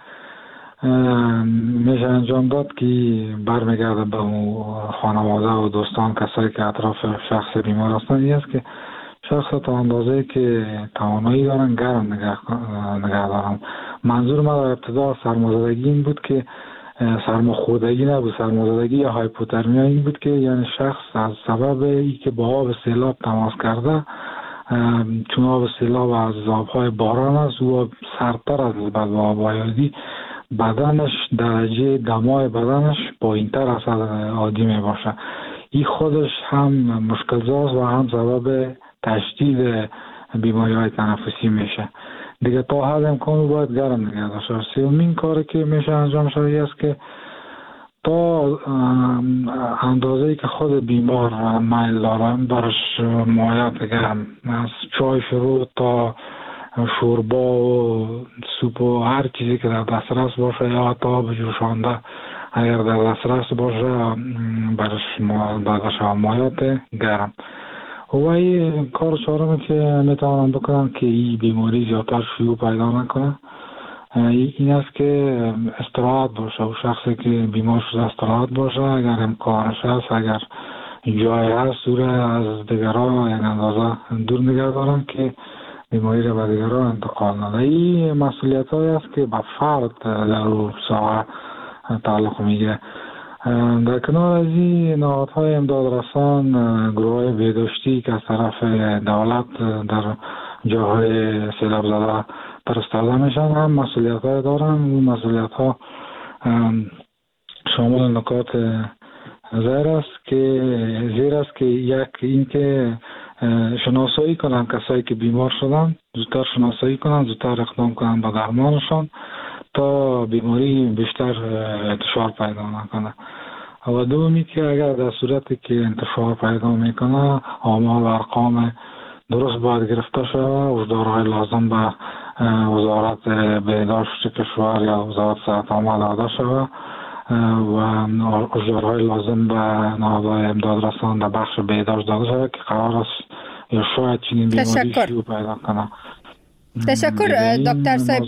میشه انجام داد که برمیگرده به خانواده و دوستان، کسایی که اطراف شخص بیمار هستند، این است که شخص تا اندازه که توانایی دارن گرم نگه دارن. منظور ما در ابتدا سرمازدگی این بود که سرماخوردگی نبود، سرمازدگی یا هایپوترمیا این بود که یعنی شخص از سبب ای که با آب سیلاب تماس کرده، چون آب سیلاب از آبهای باران است و سردتر از نسبت به آب یادی، بدنش درجه دمای بدنش پایین‌تر از عادی می باشه. این خودش هم مشکل‌زاست و هم سبب تشدید بیماری‌های تنفسی میشه. دیگه تا حد امکان باید گرم نگه داشته. سومین کاری که میشه انجام شود است که تا اندازه‌ای که خود بیمار میل داره برش مایعات گرم، از چای شروع تا شوربا و سوپ و هر چیزی که در دسترس باشه یا حتی آب جوشانده اگر در دسترس باشه برش مایعات گرم. و این کار چهارمی که میتوانم بکنم که این بیماری زیادتر شیوع پیدا نکنه این است که استراحت باشه و شخصی که بیمار شده استراحت باشه، اگر امکانش هست، اگر جای هست دور از دیگران یک اندازه دور نگه دارم که بیماری را به دیگران انتقال نده. این مسئولیت هایی است که به فرد در اون ساعه تعلق میگیره. در کنار از این نهادهای امدادرسان، گروه های بهداشتی که از طرف دولت در جاهای سیلاب زده پرستاده میشن هم مسئولیت های دارن. اون مسئولیت ها شامل نکات زیر است که یک این که شناسایی کنن کسایی که بیمار شدن، زودتر شناسایی کنن، زودتر اقدام کنن به درمانشان تا بیماری بیشتر انتشار پیدا نکنه. و دومی که اگر در صورتی که انتشار پیدا میکنه آمار و ارقام درست باید گرفته شود، هشدارهای لازم به وزارت بهداشت کشور یا وزارت صحت عامه داده شود و هشدارهای لازم به نهادهای امداد رسان در بخش بهداشت داده شود که قرار است یا شاید چنین بیماری شیوع پیدا کنه. تشکر دکتر صاحب.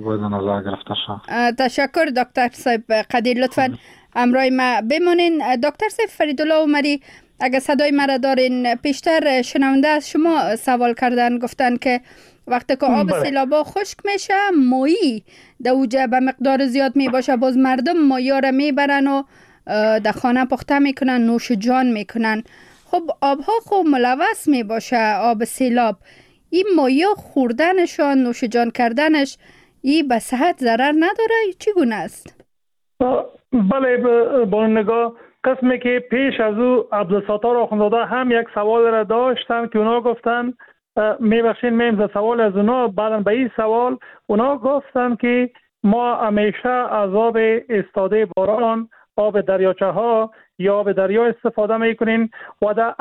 تشکر دکتر صاحب قدیر. لطفاً همراه ما بمانین. دکتر صاحب فریدالله عمری، اگه صدای مرا دارین، پیشتر شنونده از شما سوال کردن، گفتن که وقتی که آب سیلابا خشک میشه مایی در اوجه به مقدار زیاد می باشه، باز مردم مایا را میبرن و در خانه پخته میکنن، نوش جان میکنن. خب آبها خوب ملوث می باشه، آب سیلاب، این مایا خوردنشان، نوش جان کردنش، این به صحت ضرر نداره؟ چگونه است؟ بله با نگاه قسمی که پیش از او عبدالستار آخوندزاده هم یک سوال را داشتن که اونا گفتن میبخشین میم سوال از اونا، بعدا به این سوال اونا گفتن که ما همیشه از آب استاده باران، آب دریاچه ها یا آب دریا استفاده میکنین و در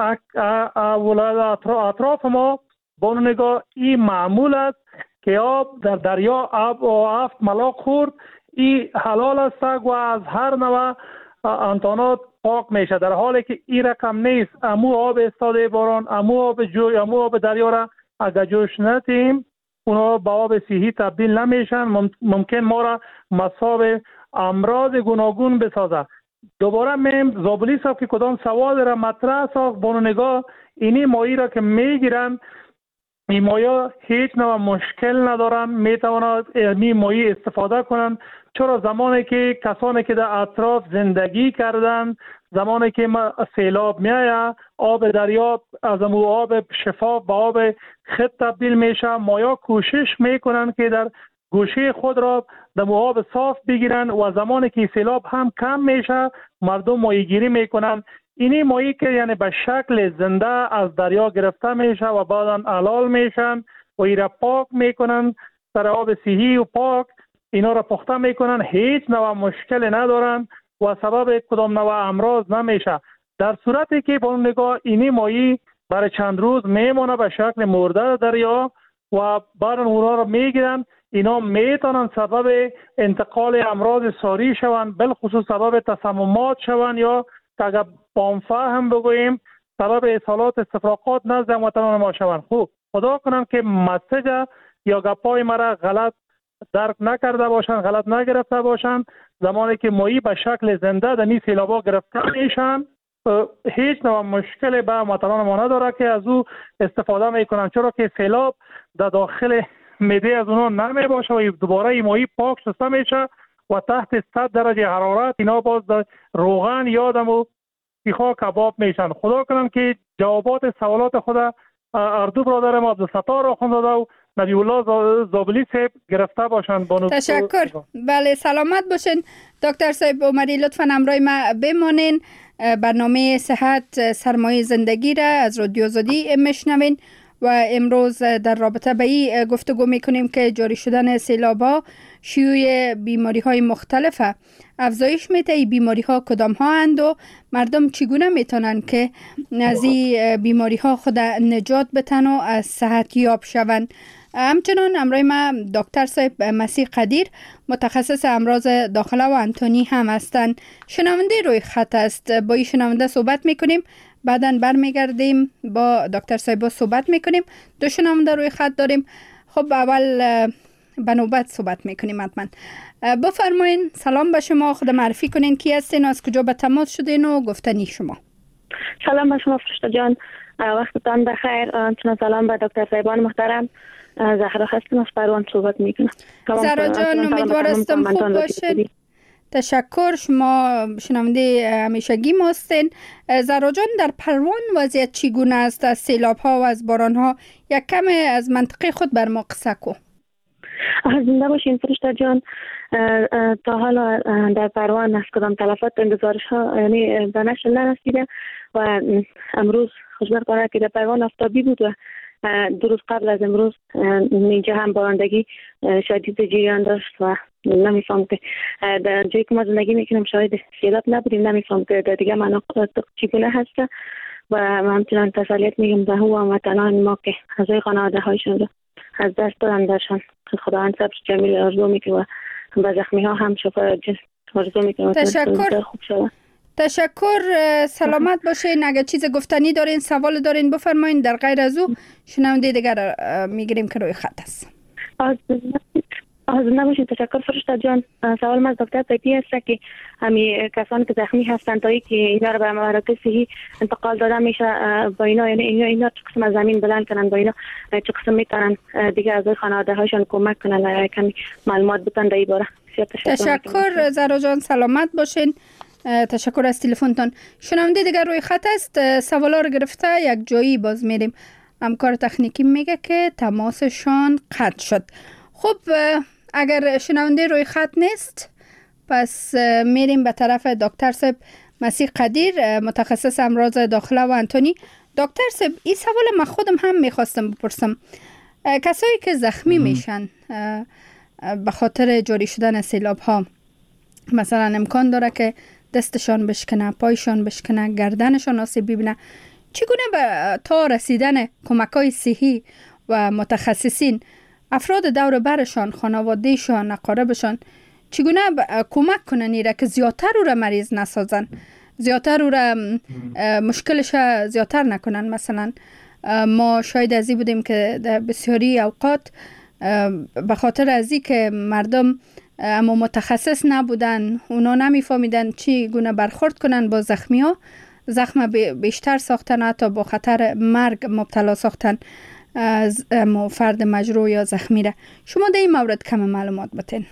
اطراف ما با نگاه این معمول است که آب در دریا آب و هفت ملاق خورد، این حلال است و از هر نوع انتانات پاک میشه، در حالی که این رقم نیست. امو آب استاده باران، امو آب جوی، امو آب دریا را اگر جوش ندیم اونا به آب صحی تبدیل نمیشن، ممکن ما را مصاب امراض گوناگون بسازه. دوباره میم زابلی صاحب که کدام سوال را مطرح ساخت، با نگاه اینی مایی را که میگیرن، این مایا هیچ نوع مشکل ندارن، میتوانند این مایی استفاده کنند، چرا زمانی که کسانی که در اطراف زندگی کردن، زمانی که سیلاب میایه آب دریا از امو آب شفاف به آب خط تبدیل میشه، مایا کوشش میکنن که در گوشه خود را در آب صاف بگیرن و زمانی که سیلاب هم کم میشه مردم ماهیگیری میکنن. اینی ماهی که یعنی به شکل زنده از دریا گرفته میشه و بعدا حلال میشن و اینا پاک میکنن، در آب صحی و پاک اینا را پخته میکنن، هیچ نوع مشکل ندارن و سبب کدام نوع امراض نمیشه. در صورتی که با نگاه اینی ماهی برای چند روز میمونه به شکل مرده دریا و بعدا اونا را میگیرن، اینا میتونن سبب انتقال امراض ساری شوند، بالخصوص سبب تسممات شوند یا اگر بانفه هم بگوییم سبب اصالات استفراغات نزد هموطنان ما شوند. خوب خدا کنم که مسیج یا گپای مرا غلط درک نکرده باشند، غلط نگرفته باشند. زمانی که ماهی به شکل زنده در این سیلابا گرفته میشن هیچ نوع مشکلی به هموطنان ما نداره که از او استفاده میکنن، چرا که سیلاب در داخل معده از اونها نمی باشه و دوباره این ماهی پاک شسته میشه و تحت 100 درجه حرارت اینا باز در روغن یادم و سیخا کباب میشن. خدا کنم که جوابات سوالات خود اردو برادرم عبدالستار آخوندزاده و نبی الله زابلی صاحب گرفته باشند. تشکر. بله سلامت باشین دکتر صاحب عمری. لطفا همراه ما بمانین. برنامه صحت سرمایه زندگی را از رادیو آزادی میشنوین و امروز در رابطه به این گفتگو میکنیم که جاری شدن سیلاب‌ها شیوع بیماری‌های مختلفه. افزایش میده این بیماری‌ها کدام ها اند و مردم چگونه میتونن که از این بیماری‌ها خود نجات بتن و از صحت یاب شوند. همچنان همراه ما دکتر صاحب مسیح قدیر متخصص امراض داخله و انتونی هم هستند. شنونده روی خط است، با این شنونده صحبت میکنیم، بعداً برمیگردیم با دکتر صاحب صحبت میکنیم. دو شنونده روی خط داریم. خب اول به نوبت صحبت میکنیم. حتما بفرمایین. سلام به شما، خود معرفی کنین کی هستین، از کجا به تماس شدین و گفتنی شما. سلام به شما فرشته جان، وقتتان بخیر. سلام به دکتر صاحبان محترم. زهرا هستم از پروان صحبت میکنم. زهرا جان امیدوارم خوب باشین. تشکر. شما شنونده همیشگی ما هستین. زهرا جان در پروان وضعیت چگونه است از سیلاب ها و از باران ها؟ یک کم از منطقه خود بر ما قصه کو. زنده باشین فرشته جان. تا حالا در پروان از کدام تلفات گزارش ها یعنی به نشر نرسیده و امروز خوشبختانه که در پروان آفتابی بود و 2 روز قبل از امروز اینجا هم بارندگی شدید جریان داشت و نمیفهم که در جایی که ما زندگی میکنیم شاید سیلاب نبودیم، نمیفهم که در دیگه مناطق چگونه هست و همچنان تسلیت میگم به هو هموطنان ما که اعضای خانواده هایشان رو از دست دادن درشان خداوند صبر جمیل آرزو میکنه و به زخمی ها هم شفا آرزو میکنه. تشکر. سلامت باشین. اگر چیز گفتنی دارین، سوال دارین بفرمایین. در غیر از او شنونده دیگر میگیریم که روی خط است. زنده باشین. تشکر فرشته جان. سوال من از دکتر پیپی است که همین کسانی که زخمی هستند تا که اینا رو به مراکز صحی انتقال داده میشه با اینا، یعنی اینا چه قسم از زمین بلند کنن با اینا چه قسم میتونن دیگه از خانواده هاشون کمک کنن، کمی معلومات بدن در این باره. تشکر زهرا جان. سلامت باشین. تشکر از تلفنتان. شنونده دیگر روی خط است. سوالا رو گرفته یک جایی باز میریم. همکار تکنیکی میگه که تماسشان قطع شد. خب اگر شنونده روی خط نیست پس میریم به طرف دکتر صاحب مسیح قدیر، متخصص امراض داخله و انتونی. دکتر صاحب این سوال من خودم هم میخواستم بپرسم. کسایی که زخمی میشن به خاطر جاری شدن سیلاب ها، مثلا امکان داره که دستشان بشکنه، پایشان بشکنه، گردنشان آسیب ببینه، چگونه تا رسیدن کمک‌های صحی و متخصصین افراد دور برشان، خانوادهشان، اقاربشان چگونه کمک کنن ایره که زیادتر او را مریض نسازن، زیادتر او را مشکلش زیادتر نکنن. مثلا ما شاید ازی بودیم که در بسیاری اوقات به خاطر ازی که مردم اما متخصص نبودن، اونا نمیفهمیدن چی گونه برخورد کنن با زخمی ها، زخم بیشتر ساختن، حتی با خطر مرگ مبتلا ساختن فرد مجروح یا زخمی را. شما در این مورد کم معلومات بتین.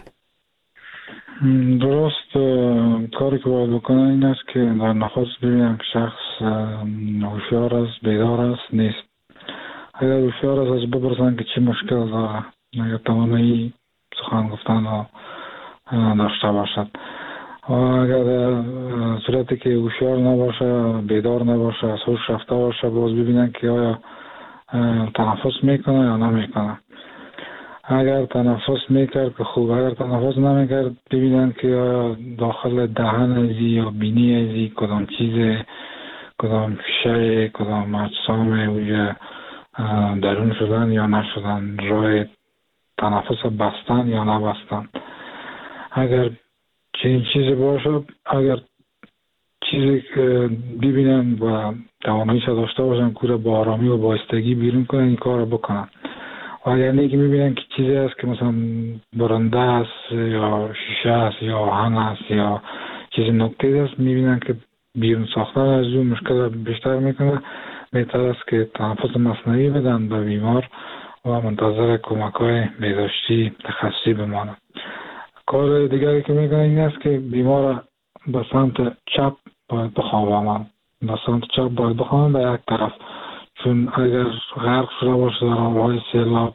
درست. کاری که باید بکنن این است که در نخست ببینن که شخص هوشیار است، بیدار است، نیست. اگر هوشیار است از بپرسن که چی مشکل داره، اگر توانایی سخن گفتن داشته باشد. و اگر صورتی که هوشیار نباشه، بیدار نباشه، از هوش رفته باشه، باز ببینن که آیا تنفس میکنه یا نمیکنه. اگر تنفس میکرد که خوب، اگر تنفس نمیکرد ببینن که آیا داخل دهن ازی یا بینی ازی کدام چیز، کدام فیشه، کدام اجسام اوجه درون شدن یا نشدن، راه تنفس بستن یا نبستن. اگر چنین چیزی باشه، اگر چیزی که ببینن و تواناییش داشته باشن که با آرامی و بایستگی بیرون کنن، این کار رو بکنن. و اگر نه که میبینن که چیزی است که مثلا برنده است یا شیشه است یا آهن است یا چیزی نکته است، میبینن که بیرون ساختن از اون مشکل بیشتر میکنه، بهتر است که تنفس مصنوعی بدن به بیمار و منتظر کمک‌های بهداشتی تخصصی بمانند. کار دیگری که میکنن این است که بیمار به سمت چپ باید بخوابانند، به سمت چپ باید بخوابانند به یک طرف، چون اگر غرق شده باشه در آبهای سیلاب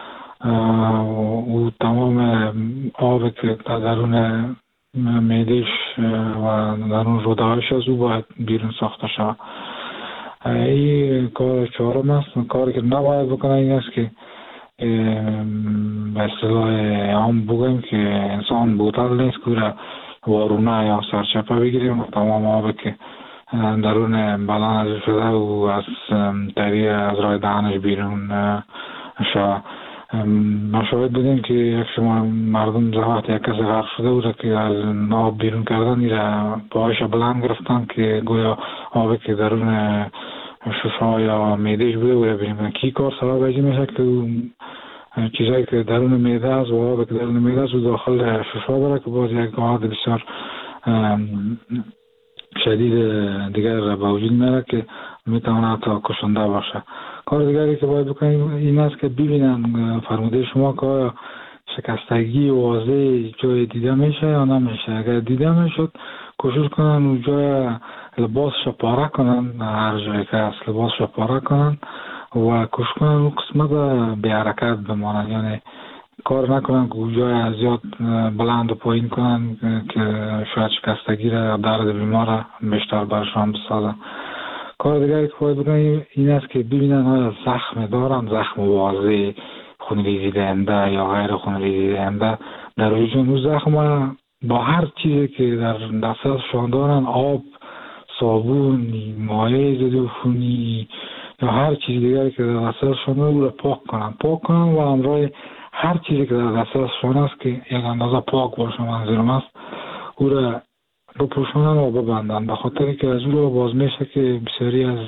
او تمام آب که درون معده‌اش و درون روده‌هاش از او باید بیرون ساخته شود. این کار چهارم است. کاری که نباید بکنه این است که به اصطلاح عام بگویم که انسان بوتل نیست که را وارونه یا سرچپه بگیریم و تمام آب که درون بدن از شده و از طریق از راه دهنش بیرون شود. ما شاید بودیم که یک شما مردم زحمت یک کسی غرق شده بود که از آب بیرون کردن ایره پاهایش بلند گرفتن که گویا آبی که درون ششا یا معدهش بوده و ببینیم کی کار سبب ازی میشه که چیزایی که درون معده است و آبی که درون معده است و داخل ششا بره که باز یک حالت بسیار شدید دیگر به وجود میاره که میتونه حتی کشنده باشه. کار دیگری که باید بکنیم این است که ببینن فرموده شما که آیا شکستگی واضح جای دیده میشه یا نمیشه. اگر دیده میشد کوشش کنن اون جای لباسش پاره کنن، هر جایی که هست لباسش پاره کنن و کوشش کنن اون قسمت به حرکت بمانن، یعنی کار نکنن، گوجای زیاد بلند و پایین کنن که شاید شکستگی را درد بیمار را بیشتر برشان بسازن. کار دیگری که باید بکنن این است که ببینن آیا زخم دارن، زخم واضح، خونریزی دهنده یا غیر خونریزی دهنده در وجود اون زخم با هر چیزی که در دسترسشان دارن، آب، صابون، مایع ضد عفونی یا هر چیز دیگری که در دسترسشان دارن او را پاک کنن و همراه هر چیزی که در دسترسشان است که یک اندازه پاک باشه، منظورم است او را بپوشانن و ببندن، به خاطر که از او را باز میشه که بسیاری از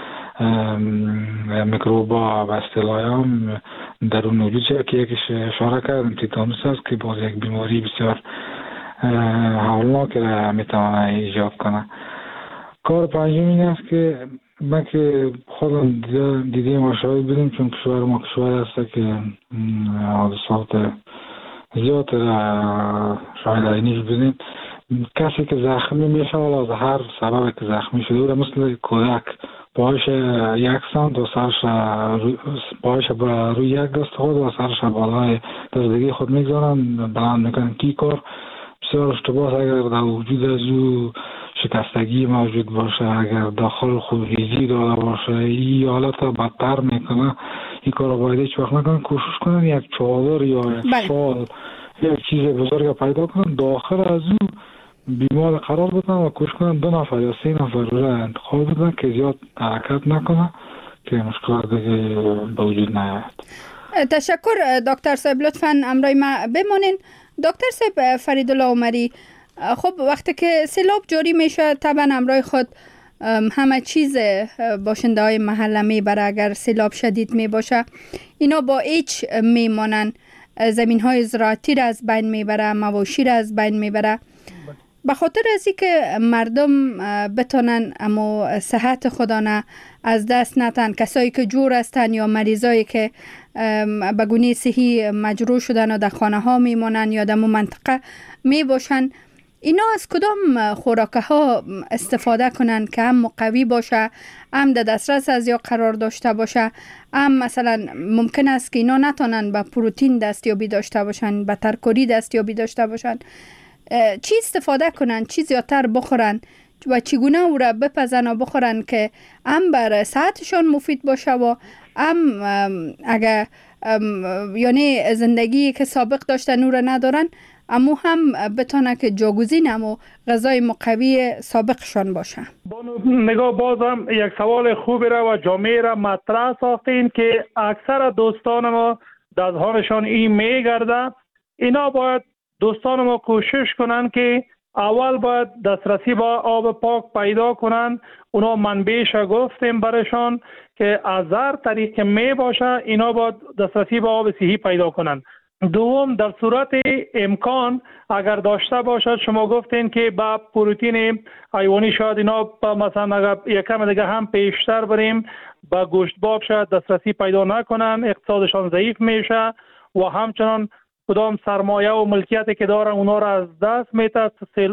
میکروبا و استلایام در اون وجود شد که یکیش اشاره کردم تیتانوس است که باز یک بیماری بسیار هولناک را میتونه ایجاد کنه. کار پنجم این است که من که خودم دیدیم و شاهد بودیم، چون کشور ما کشور است که حادثات زیاد شاهد اینیش بودیم، کسی که زخمی میشه والا از هر سبب که زخمی شده مثل کودک پایش یک سمت و سرش پایش روی یک دست خود و سرش بالای دست دیگه خود میگذارن بلند میکنن. کی کار بسیار اشتباه، اگر در وجود از او شکستگی موجود باشه، اگر داخل خونریزی داره باشه، این حالت بدتر میکنه. این کار باید هیچ وقت نکنن. کوشش کنن یک چادر یا یک شال یک چیز بزرگ پیدا کنن، داخل از او بیمار قرار بدن و کوشش کنن 2 نفر یا 3 نفر را انتخاب بدن که زیاد حرکت نکنه که مشکلات دیگه به وجود نیاید. تشکر دکتر صاحب، لطفاً امرای ما بمانین. دکتر صاحب فریدالله عمری، خب وقتی که سیلاب جاری میشه طبعا امرای خود همه چیز باشنده های محله میبره. اگر سیلاب شدید میباشه اینا با هیچ میمانن، زمین های زراعتی را از بین میبره، مواشی را از بین میبره. به خاطر ازی که مردم بتونن اما صحت خودانه از دست نتن، کسایی که جور هستن یا مریضایی که به گونه صحی مجروح شدن و در خانه ها میمونن یا در منطقه میباشن، اینا از کدام خوراکه ها استفاده کنن که هم قوی باشه، هم در دسترس از یا قرار داشته باشه، هم مثلا ممکن است که اینا نتونن به پروتئین دستیابی داشته باشن، به ترکاری دستیابی داشته باشن. چی استفاده کنن، چی زیادتر بخورن و چگونه او را بپزن و بخورن که هم بر صحتشان مفید باشه و هم اگر یعنی زندگی که سابق داشتن او را ندارن اما هم بتونه که جاگزین و غذای مقوی سابقشان باشه. نگاه بازم یک سوال خوبی را و جامعه را مطرح ساختین که اکثر دوستان ما دستهانشان این میگرده. اینا باید دوستان ما کوشش کنن که اول باید دسترسی با آب پاک پیدا کنن. اونا منبعش گفتیم برشان که از هر طریق می باشه اینا باید دسترسی با آب صحی پیدا کنن. دوم، در صورت امکان اگر داشته باشد، شما گفتین که با پروتئین حیوانی شاید اینا مثلا اگر یکم دیگه هم پیشتر بریم با گوشت باب شاید دسترسی پیدا نکنن، اقتصادشان ضعیف میشه و همچنان کدام سرمایه و ملکیتی که دارن اونا را از دست میده،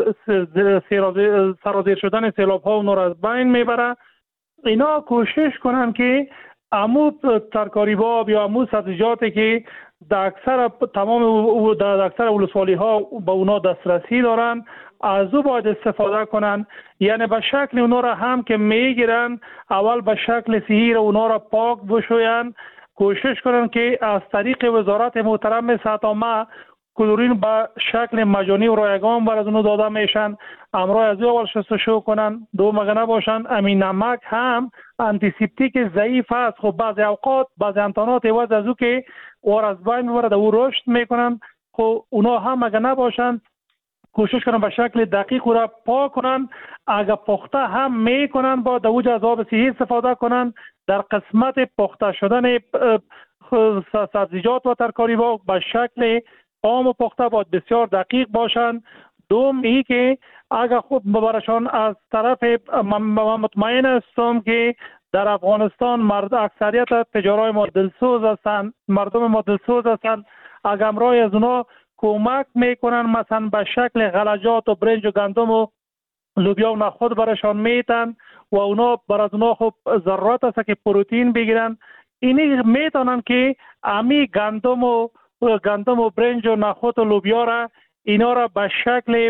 سرازیر شدن سیلاب ها اونا را از بین میبره. اینا کوشش کنن که امو ترکاری باب یا امو سبزیجاتی که در اکثر تمام در اکثر ولسوالی ها به اونا دسترسی دارن از او باید استفاده کنن. یعنی به شکل اونا را هم که میگیرن اول به شکل صحیح را اونا را پاک بشوین، کوشش کنن که از طریق وزارت محترم صحت عامه کلورین به شکل مجانی و رایگان بر از اونو داده میشن، امرای از اول شستشو کنن. دوم اگه نباشن امین نمک هم آنتیسپتیک ضعیف است. خب بعضی اوقات بعضی امتحانات عوض از او که اور از بین میبرد او رشد میکنن، خب اونا هم اگه نباشن کوشش کنن به شکل دقیق را پاک کنن. اگه پخته هم میکنن با دوج از آب صحی استفاده کنن. در قسمت پخته شدن سبزیجات و ترکاری با به شکل عام و پخته باید بسیار دقیق باشند. دوم ای که اگر خود برشان از طرف مطمئن هستم که در افغانستان اکثریت تجارای ما دلسوز هستند، مردم ما دلسوز هستند. اگر امرای از اونا کمک میکنن مثلا به شکل غلجات و برنج و گندم و لوبیا و نخود برشان میتن و اونا برای اونا خوب ضرورت است که پروتئین بگیرن. اینی میتونن که امی گندم و گندم و برنج و نخود و لوبیا را اینا را به شکل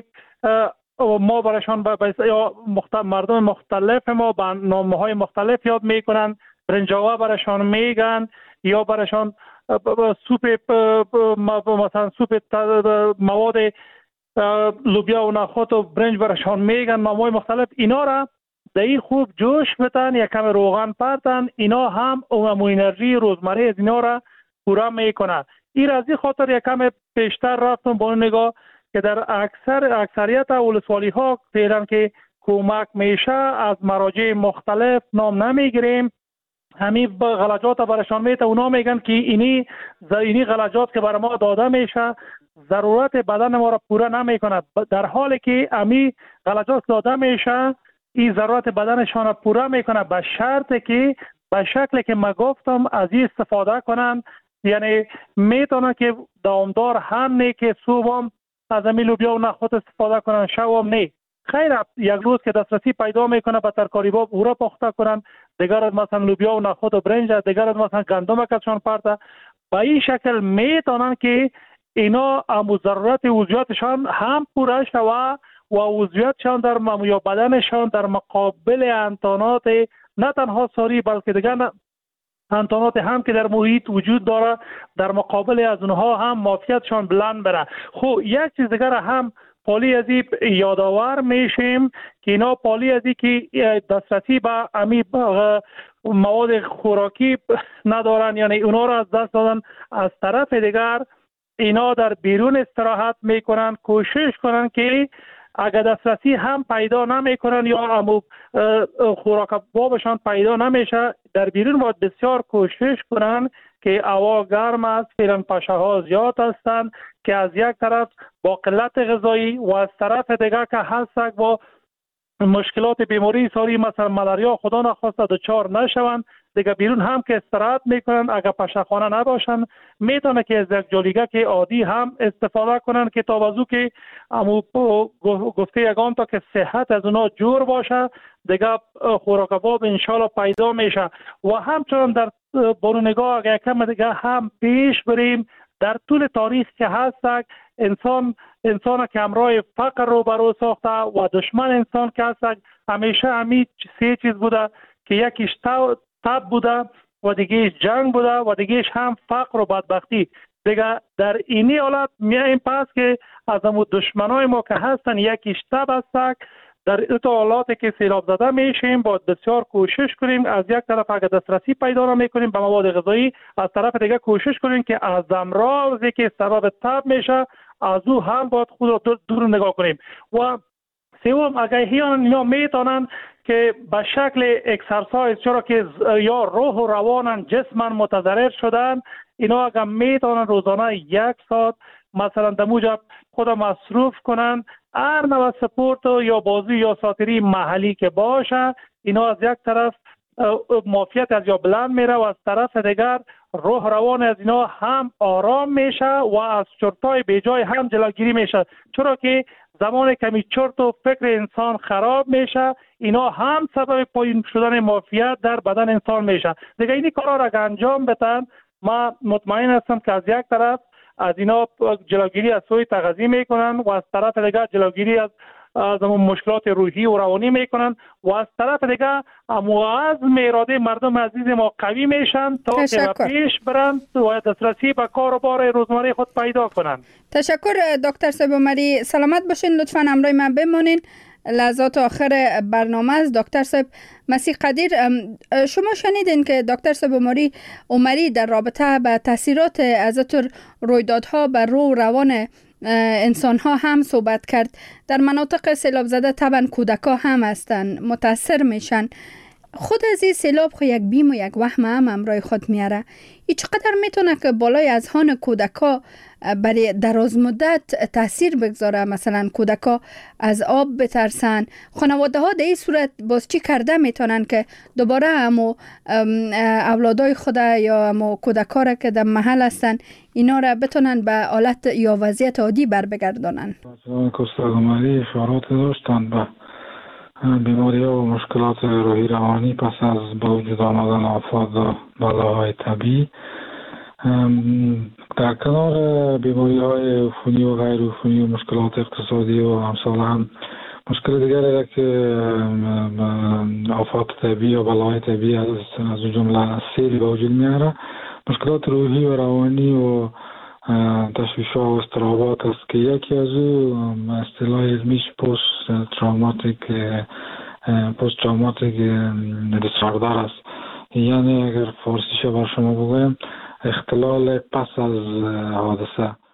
ما برایشان مردم مختلف ما به نامه‌های مختلف یاد میکنن. برنجاوه برایشان میگن یا برایشان سوپ مثلا سوپ مواد لوبیا و نخود و برنج برایشان میگن نامه‌های مختلف. اینا را دایی خوب جوش بتن، یک کم روغن پرتن، اینا هم انرژی روزمره از اینا را پورا میکنن. این از این خاطر یک کم پیشتر رفتم با نگاه که در اکثریت ولسوالی ها دیدن که کمک میشه از مراجع مختلف نام نمیگیریم. همین غلجات برشان میته، اونا میگن که اینی غلجات که برای ما داده میشه ضرورت بدن ما را پورا نمیکنه، در حالی که امی غلجات داده میشه این ضرورت بدنشان را پورا میکنه به شرطی که به شکلی که ما گفتم از این استفاده کنن. یعنی میتونه که دامدار هم نه که صبح از امی لوبیا و نخود استفاده کنن، شب نه. خیر یک روز که دسترسی پیدا میکنه به ترکاری باب او را پخته کنن، دیگر از مثلا لوبیا و نخود و برنج، دیگر از مثلا گندم کشان پرته. به این شکل میتونن که اینا امو ضرورت عضویاتشان هم پورا شوه و عضویاتشان در یا بدنشان در مقابل انتانات نه تنها ساری بلکه دیگر انتانات هم که در محیط وجود داره در مقابل از اونها هم معافیتشان بلند بره. خب یک چیز دیگر هم پالی از این یادآور میشیم که اینا پالی از این که دسترسی به امی مواد خوراکی ندارن، یعنی اونا را از دست دادن. از طرف دیگر اینا در بیرون استراحت میکنن، کوشش کنن که اگر دسترسی هم پیدا نمیکنن یا امو خوراک بابشان پیدا نمیشه در بیرون باید بسیار کوشش کنن که هوا گرم است، فعلا پشه ها زیاد هستند که از یک طرف با قلت غذایی و از طرف دیگر که هستند با مشکلات بیماری ساری مثلا ملاریا خدا نخواسته دچار نشوند. دیگه بیرون هم که استراحت میکنن اگر پشه‌خانه نباشن میتونه که از یک جلیقه که عادی هم استفاده کنن که تا وضو که امو گفته یگان تا که صحت از اونا جور باشه دیگه خوراک باب انشالله پیدا میشه. و همچنان در برونگاه اگر کم دیگه هم پیش بریم در طول تاریخ که هست انسان که همراه فقر رو برو ساخته و دشمن انسان که هست همیشه همین سه چیز بوده که یکیش تب بوده و دیگهش جنگ بوده و دیگهش هم فقر و بدبختی. دیگه در اینی حالت میایم پس که از همون دشمنای ما که هستن یکیش تب هست. در این حالاتی که سیلاب زده میشیم باید بسیار کوشش کنیم از یک طرف اگر دسترسی پیدا نمیکنیم به مواد غذایی، از طرف دیگه کوشش کنیم که از امراضی که سبب تب میشه از او هم باید خود را دور نگاه کنیم. و سوم اگر اینا میتونن که به شکل اکسرسایز، چرا که یا روح و روانن جسمن متضرر شدن، اینا اگر میتونن روزانه 1 ساعت مثلا در موجب خود مصروف کنن هر نوع سپورت یا بازی یا ساتری محلی که باشه، اینا از یک طرف معافیت از یا بلند میره و از طرف دیگر روح روان از اینا هم آرام میشه و از چرتای بیجای هم جلوگیری میشه. چرا که زمان کمی چرت و فکر انسان خراب میشه اینا هم سبب پایین شدن معافیت در بدن انسان میشه. دیگه اینی کارا را انجام بدن ما مطمئن هستم که از یک طرف از اینا جلوگیری از سوی تغذیه میکنن و از طرف دیگر جلوگیری از مشکلات روحی و روانی میکنن و از طرف دیگر عزم اراده مردم عزیز ما قوی میشن تا که پیش برند و دسترسی به کار و بار روزمره خود پیدا کنن. تشکر دکتر صاحب عمری، سلامت باشین، لطفاً همراه من بمانین. لحظات آخر برنامه از دکتر صاحب مسیح قدیر، شما شنیدین که دکتر صاحب عمری در رابطه به تاثیرات از رویدادها بر روح و روان انسان ها هم صحبت کرد. در مناطق سیلاب زده طبعا کودکا هم هستن متاثر میشن. خود از این سیلاب خو یک بیم و یک وهم هم همراه خود میاره. این چقدر میتونه که بالای اذهان کودکا برای دراز مدت تاثیر بگذاره؟ مثلا کودکا از آب بترسن، خانواده ها در این صورت باز چی کرده میتونن که دوباره همو اولادای خود یا همو کودکا را که در محل هستن اینا را بتونن به حالت یا وضعیت عادی بر بگردانن؟ کستگمری اشارات داشتن به بیماری ها و مشکلات روحی روانی پس از با وجود آمدن آفات و بلاهای طبیعی. در کنار بیماری های عفونی و غیر عفونی و مشکلات اقتصادی و امثال هم مشکل دیگری که آفات طبیعی و بلای طبیعی از جمله سیل به وجود میاره مشکلات روحی و روانی و تشویش ها و اضطرابات است که یکی از او اصطلاح علمیش پست تروماتیک دیساردر است. یعنی اگر فارسیش بر شما بگویم اختلال پس از حادثه.